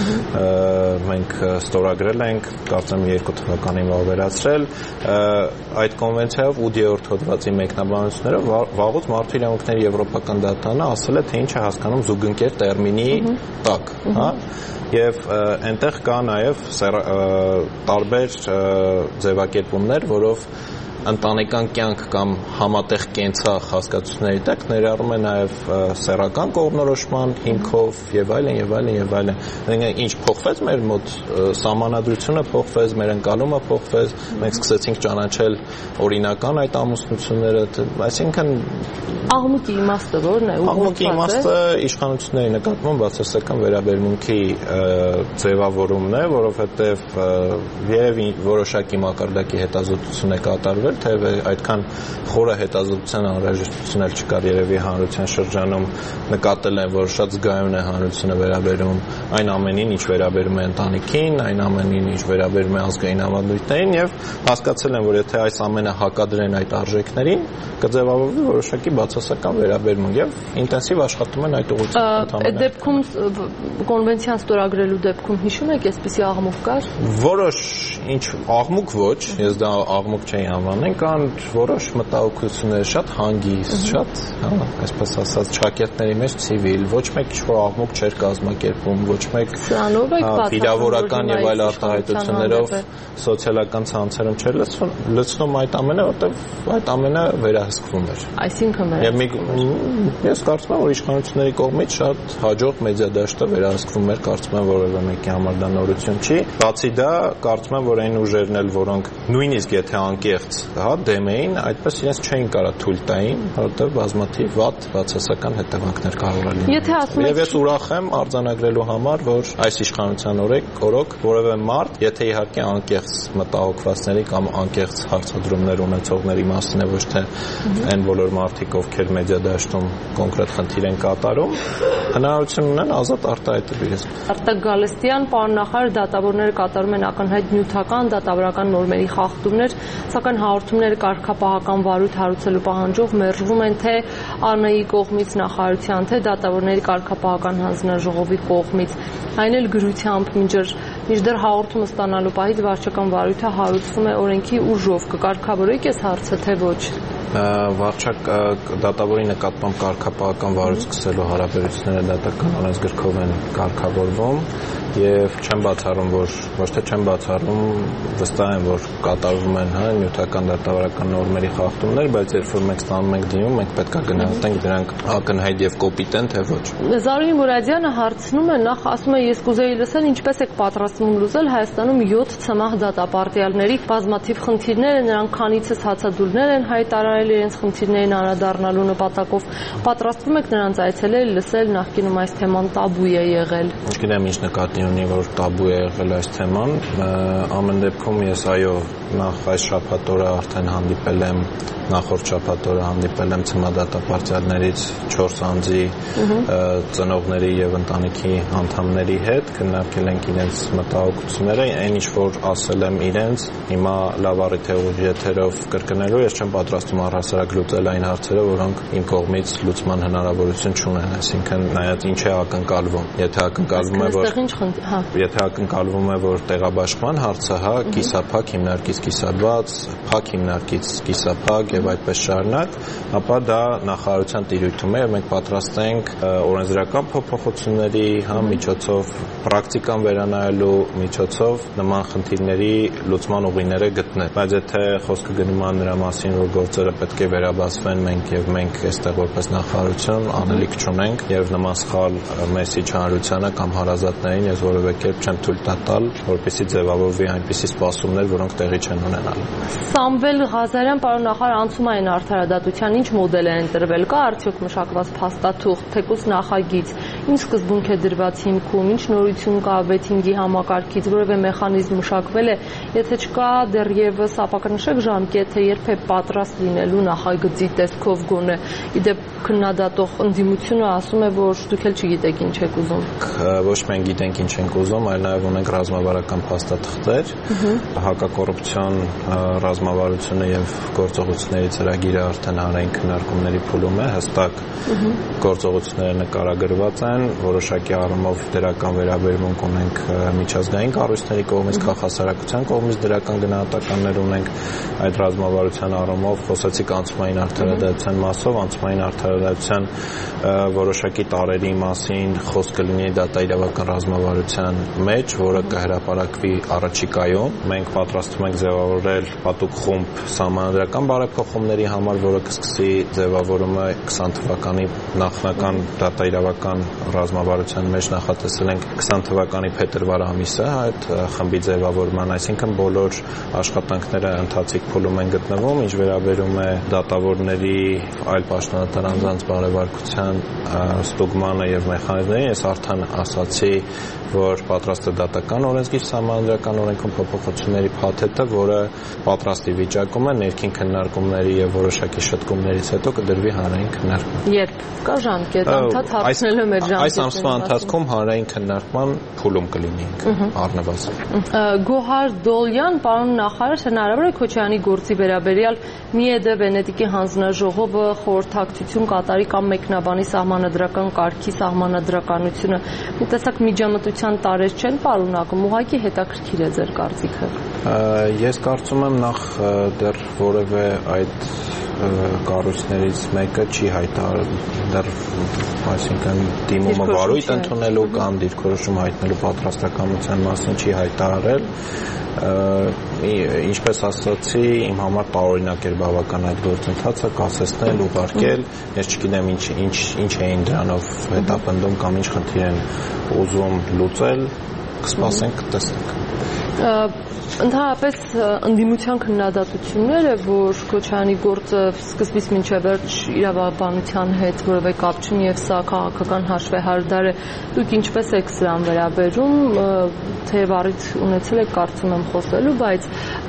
մենք ստորագրել ենք, կարծեմ երկու թվականին վավերացրել, այդ կոնվենցիայով ութերորդ հոդվածի մեկնաբանություններով վաղուց մարդու իրավունքների եվրոպական դատարանը ասել է, թե ինչ է հասկանում զուգընկեր տերմինի տակ, հա, եւ այնտեղ կա նաեւ տարբեր ձևակերպումներ, որով ընտանեկան կյանք կամ համատեղ կենցաղ հասկացությունների տակ ներառում է նաև սեռական կողմնորոշման հիմքով եւ այլն եւ այլն եւ այլն։ Մենք ինչ փոխվեց մեր մոտ, սահմանադրությունը փոխվեց, մեր ընկալումը փոխվեց, մենք սկսեցինք ճանաչել օրինական այդ ամուսնությունները, այսինքն աղմուկի իմաստը ո՞րն է։ Աղմուկի իմաստը իշխանությունների նկատմամբ բացասական վերաբերմունքի ձևավորումն է, որովհետեւ երևի որոշակի մակարդակի հետազոտություն է կատարվել, թե այդքան խորը հետազոտության անհրաժեշտություն էլ չկար երևի հանրության շրջանում, նկատել են, որ շատ զգայուն է հանրությունը վերաբերում այն ամենին, ինչ վերաբերում է ընտանիքին, այն ամենին, ինչ վերաբերում է ազգային ավանդույթներին եւ հասկացել են, որ եթե այս ամենը հակադրեն այդ արժեքներին, կձևավորվի որոշակի բացասական վերաբերմունք եւ ինտենսիվ աշխատում են այդ ուղղությամբ։ Այդ դեպքում կոնվենցիան ստորագրելու դեպքում հիշում եք, այսպիսի աղմուկ կար։ Որոշ ինչ աղմուկ ոչ, ես դա աղմուկ չէի անվանել, կան որոշ մտահոգություններ, շատ հանգիստ, շատ, հա, այսպես ասած, ճակերտների մեջ ցիվիլ, ոչ մեկ ինչ-որ աղմուկ չէր կազմակերպում, ոչ մեկ վիրավորական եւ այլ արտահայտություններով սոցիալական ցանցերում չէր լցնում այդ ամենը, որտեղ այդ ամենը վերահսկվում էր։ Այսինքն ես կարծում եմ, որ իշխանությունների կողմից շատ հաջող մեդիադաշտը վերահսկվում էր, կարծում եմ, որևէ մեկի համար դա նորություն չի։ Բացի դա, կարծում եմ, որ այն ուժերն էլ, որոնք նույնիսկ եթե անկեղծ հա դեմ էին, այդպես իրենց չէին կարող թույլ տային, որովհետև բազմաթիվ վատ բացասական հետևանքներ կարող են լինել։ Եթե ասում եք, եւ ես ուրախ եմ արձանագրելու համար, որ այս իշխանության օրոք որևէ մարդ, եթե իհարկե անկեղծ մտահոգվածների կամ անկեղծ հարցադրումներ ունեցողների մասին է, ոչ թե այն բոլոր մարդիկ, ովքեր մեդիա դաշտում կոնկրետ խնդիր են կատարում, հնարավորություն ունեն ազատ արտահայտել իրենց։ Արտակ Գալստյան, պարոն նախարար, դատավորները կատարում են ակնհայտ նյութական դատավորական նորմերի խախտումներ, սակայն հաղորդումները կարգապահական վարույթ հարուցելու պահանջով մերժվում են թե ԱՆ-ի կողմից, նախարարության, թե դատավորների կարգապահական հանձնաժողովի կողմից։ Այն էլ գրությամբ մինչդեռ հաղորդումը ստանալու պահից վարչական վարույթը հարուցվում է օրենքի ուժով։ Կկարգավորեք այս հարցը, թե ոչ։ Վարչակ դատավորի նկատմամբ կարգապահական վարույթ սկսելու հարաբերությունները դատական օրենսգրքով են կարգավորվում եւ չեմ բացառում, որ ոչ թե չեմ բացառում, վստահ եմ, որ կատարվում են հա նյութական դատավորական նորմերի խախտումներ, բայց երբ որ մենք ստանում ենք դիմում, մենք պետք է գնահատենք դրանք ակնհայտ եւ կոպիտ են, թե ոչ։ Զարուհի Մուրադյանը հարցնում է, նախ ասում է, ես կուզեի լսել ինչպես եք պատրաստվում լուծել Հայաստանում յոթ ցմահ դատապարտյալների բազմաթիվ խնդիրները, նրանք քանիցս հացադուլներ են հայտարարել իրենց խնդիրներին անդրադառնալու նպատակով, պատրաստվում եք նրանց այցելել, լսել, նախկինում այս թեման տաբու է եղել։ Չգիտեմ ինչ նկատի ունի, որ տաբու է եղել այս թեման, ամեն դեպքում ես այո, նախ այս շաբաթ օրը արդեն հանդիպել եմ, նախորդ շաբաթ օրը հանդիպել եմ ցմահ-դատապարտյալներից չորս անձի ծնողների եւ ընտանիքի անդամների հետ, քննարկել ենք իրենց մտահոգությունները, այն ինչ որ ասել եմ իրենց, հիմա լավ առիթ է ուղիղ եթերով կրկնելու, ես չեմ պատրաստվում առհասարակ լուծել այն հարցերը, որոնք իմ կողմից լուծման հնարավորություն չունեն, այսինքն նայած ինչ է ակնկալվում, եթե ակնկալվում է, որ եթե ակնկալվում է, որ տեղաբաշխման հարցը, հա, կիսափակ հիմնարկից կիսաբաց, փակ հիմնարկից կիսափակ եւ այդպես շարունակ, ապա դա նախարարության տիրույթում է եւ մենք պատրաստ ենք օրենսդրական փոփոխությունների հա միջոցով, պրակտիկան վերանայելու միջոցով նման խնդիրների լուծման ուղիները գտնել։ Բայց եթե խոսքը գնում է նրա մասին, որ գործերը պետք է վերաբացվեն մենք եւ մենք այստեղ որպես նախարարություն անելիք չունենք եւ նման սխալ մեսիջ հանրությանը կամ հարազատներին ես որևէ կերպ չեմ թույլ տալ, որպեսզի ձևավորվի այնպիսի սպասումներ, որոնք տեղի չեն ունենալու։ Սամվել Ղազարյան, պարոն նախարար, անցումային արդարադատության ինչ մոդել է ընտրվել, կա արդյոք մշակված փաստաթուղթ, թեկուզ նախագիծ, ինչ սկզբունք է դրված հիմքում, ինչ նորություն կա վեթինգի համակարգից, որևէ մեխանիզմ մշակվել է, եթե չկա դեռևս ապակնշեք ժամկետ, թե երբ է պատրաստ լինելու նախագծի տեսքով գոնե։ Իդեպ քննադատող ընդդիմությունը ասում է, որ դուք էլ չգիտեք ինչ եք ուզում։ Ոչ մենք գիտենք ինչ ենք ուզում, այլ նաև ունենք ռազմավարական փաստաթղթեր, հակակոռուպցիոն ռազմավարությունը եւ գործողությունների ծրագիրը արդեն հանրային քննարկումների փուլում է, հստակ գործողությունները նկարագրված են, որոշակի առումով դրական վերաբերմունք ունենք միջազգային կառույցների կողմից, քաղաքասարակության կողմից դրական գնահատականներ ունենք այդ ռազմավարության առումով, խոսեցիք անցումային արդարադատության մասով, անցումային արդարադատության որոշակի տարերի մասին խոսք կլինի դատաիրավական ռազմավարության մեջ, որը կհրապարակվի առաջիկայում։ Մենք պատրաստվում ենք ձևավորել պատուկ խումբ սահմանադրական բարեփոխումների համար, որը կսկսի ձևավորումը քսան թվականի նախնական դատաիրավական ռազմավարության մեջ նախատեսել ենք քսան թվականի փետրվար ամիսը այդ խմբի ձևավորման, այսինքն բոլոր աշխատանքները ընթացիկ փուլում են գտնվում, ինչ վերաբերում է դատավորների այլ պաշտոնատար անձանց բարևարկության ստուգմանը եւ մեխանիզմներին, ես արդեն ասացի, որ պատրաստ է դատական օրենսգիր սահմանադրական օրենքում փոփոխությունների փաթեթը, որը պատրաստի վիճակում է ներքին քննարկումների եւ որոշակի շտկումներից հետո կդրվի հանրային քննարկման։ Երբ կա ժամկետ, անդադ հարցնելու մեր ժամկետը։ Այս ամսվա ընթացքում հանրային քննարկման փուլում կլինենք առնվազն։ Գոհար Դոլյան, պարոն նախարար, հնարավոր է Քոչարյանի գործի վերաբերյալ ՄԻԵԴ Վենետիկի հանձնաժողովը խորհրդակցություն կատարի կամ մեկնաբանի սահմանադրական կարգի սահմանադրականությունը, մի տեսակ միջամտության տարեր չեն պարունակում, ուղղակի հետաքրքիր է ձեր կարծիքը։ Ես կարծում եմ նախ դեռ որևէ այդ կառույցներից մեկը չի հայտարարել դեռ, այսինքն դիմումը վարույթ ընդունելու կամ դիրքորոշում հայտնելու պատրաստակամության մասին չի հայտարարել։ Ինչպես ասացի, իմ համար տարօրինակ էր բավական այդ գործընթացը կասեցնել, ուղարկել, ես չգիտեմ ինչ ինչ ինչ էին դրանով հետապնդում կամ ինչ խնդիր են ուզում լուծել, կսպասենք, կտեսնենք։ Ընդհանրապես ընդդիմության քննադատությունները, որ Քոչարյանի գործը սկզբից մինչև վերջ իրավաբանության հետ որևէ կապ չունի եւ սա քաղաքական հաշվեհարդար է, դուք ինչպես եք սրան վերաբերում, թեև առիթ ունեցել եք կարծում եմ խոսելու, բայց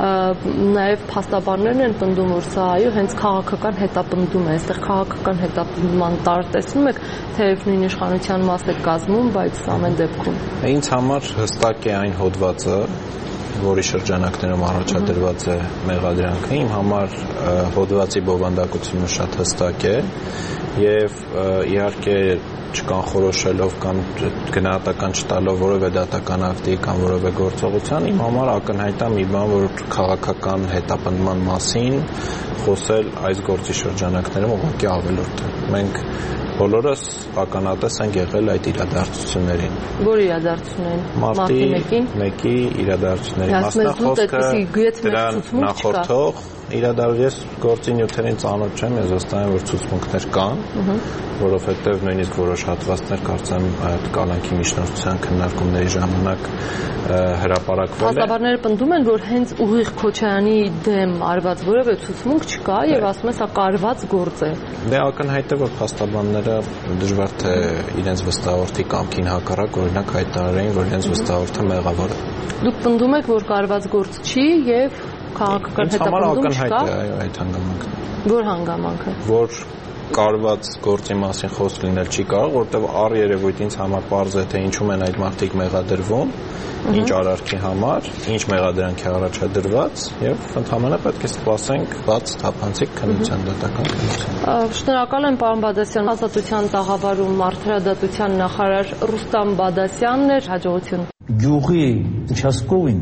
նաեւ փաստաբաններն են պնդում, որ սա այո հենց քաղաքական հետապնդում է, այստեղ քաղաքական հետապնդման տար տեսնում եք, թեև նույն իշխանության մաս եք կազմում, բայց ամեն դեպքում։ Ինձ համար հստակ է այն հոդվածը, որի շրջանակներում առաջադրված է մեղադրանքը, իմ համար հոդվածի բովանդակությունը շատ հստակ է եւ իհարկե չկանխորոշելով կամ գնահատական չտալով որևէ դատական ակտի կամ որևէ գործողության, իմ համար ակնհայտ է մի բան, որ քաղաքական հետապնդման մասին խոսել այս գործի շրջանակներում ուղղակի ավելորդ է։ Մենք բոլորս ականատես ենք եղել այդ իրադարձություններին։ Որ իրադարձություններին։ Մարտի մեկի իրադարձությունների մասնախոսքը դրա նախորդող իրադարձ ես գործի նյութերին ծանոթ չեմ, ես վստահ եմ, որ ցուցմունքներ կան, որովհետև նույնիսկ որոշ հատվածներ կարծեմ այդ կալանքի միջնորդության քննարկումների ժամանակ հրապարակվել է։ Փաստաբանները պնդում են, որ հենց ուղիղ Քոչարյանի դեմ արված որևէ ցուցմունք չկա եւ ասում են սա կարված գործ է։ Դե ակնհայտ է, որ փաստաբանները դժվար թե իրենց վստահորդի կամքին հակառակ օրինակ հայտարարեին, որ իրենց վստահորդը մեղավոր է։ Դուք պնդում եք, որ կարված գործ չի եւ քաղաքական հետապնդում չկա։ Այո, այդ հանգամանքն։ Որ հանգամանքը։ Որ կարված գործի մասին խոսք լինել չի կարող, որտեղ առ երևույթ ինձ համար պարզ է, թե ինչու են այդ մարդիկ մեղադրվում, ինչ արարքի համար, ինչ մեղադրանք է առաջադրված եւ ընդհանրապես պետք է սպասենք բաց թափանցիկ քննության դատական քննության։ Շնորհակալ եմ, պարոն Բադասյան, Ազատության տաղավարում արդարադատության նախարար Ռուստամ Բադասյանն էր, հաջողություն։ Գյուղի участковին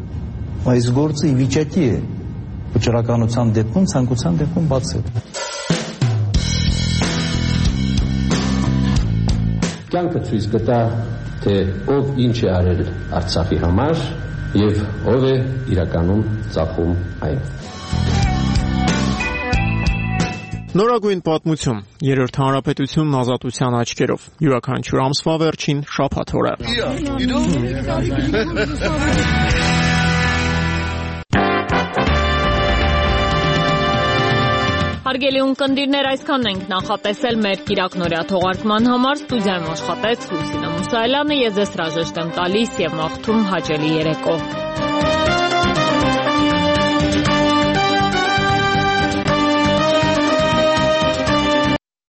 այս գործը ի վիճակի է վճռականության դեպքում, ցանկության դեպքում բացել։ Կյանքը ցույց կտա, թե ով ինչ է արել Արցախի համար եւ ով է իրականում ծախում այն։ Նորագույն պատմություն, երրորդ հանրապետությունն ազատության աչքերով, յուրաքանչյուր ամսվա վերջին շաբաթ օրը։ Հարգելի ունկնդիրներ, այսքանն ենք նախատեսել մեր կիրակնօրյա թողարկման համար։ Ստուդիայում աշխատեց Լուսինե Մուսայելյանը, ես ձեզ հրաժեշտ եմ տալիս եւ մաղթում հաճելի երեկո։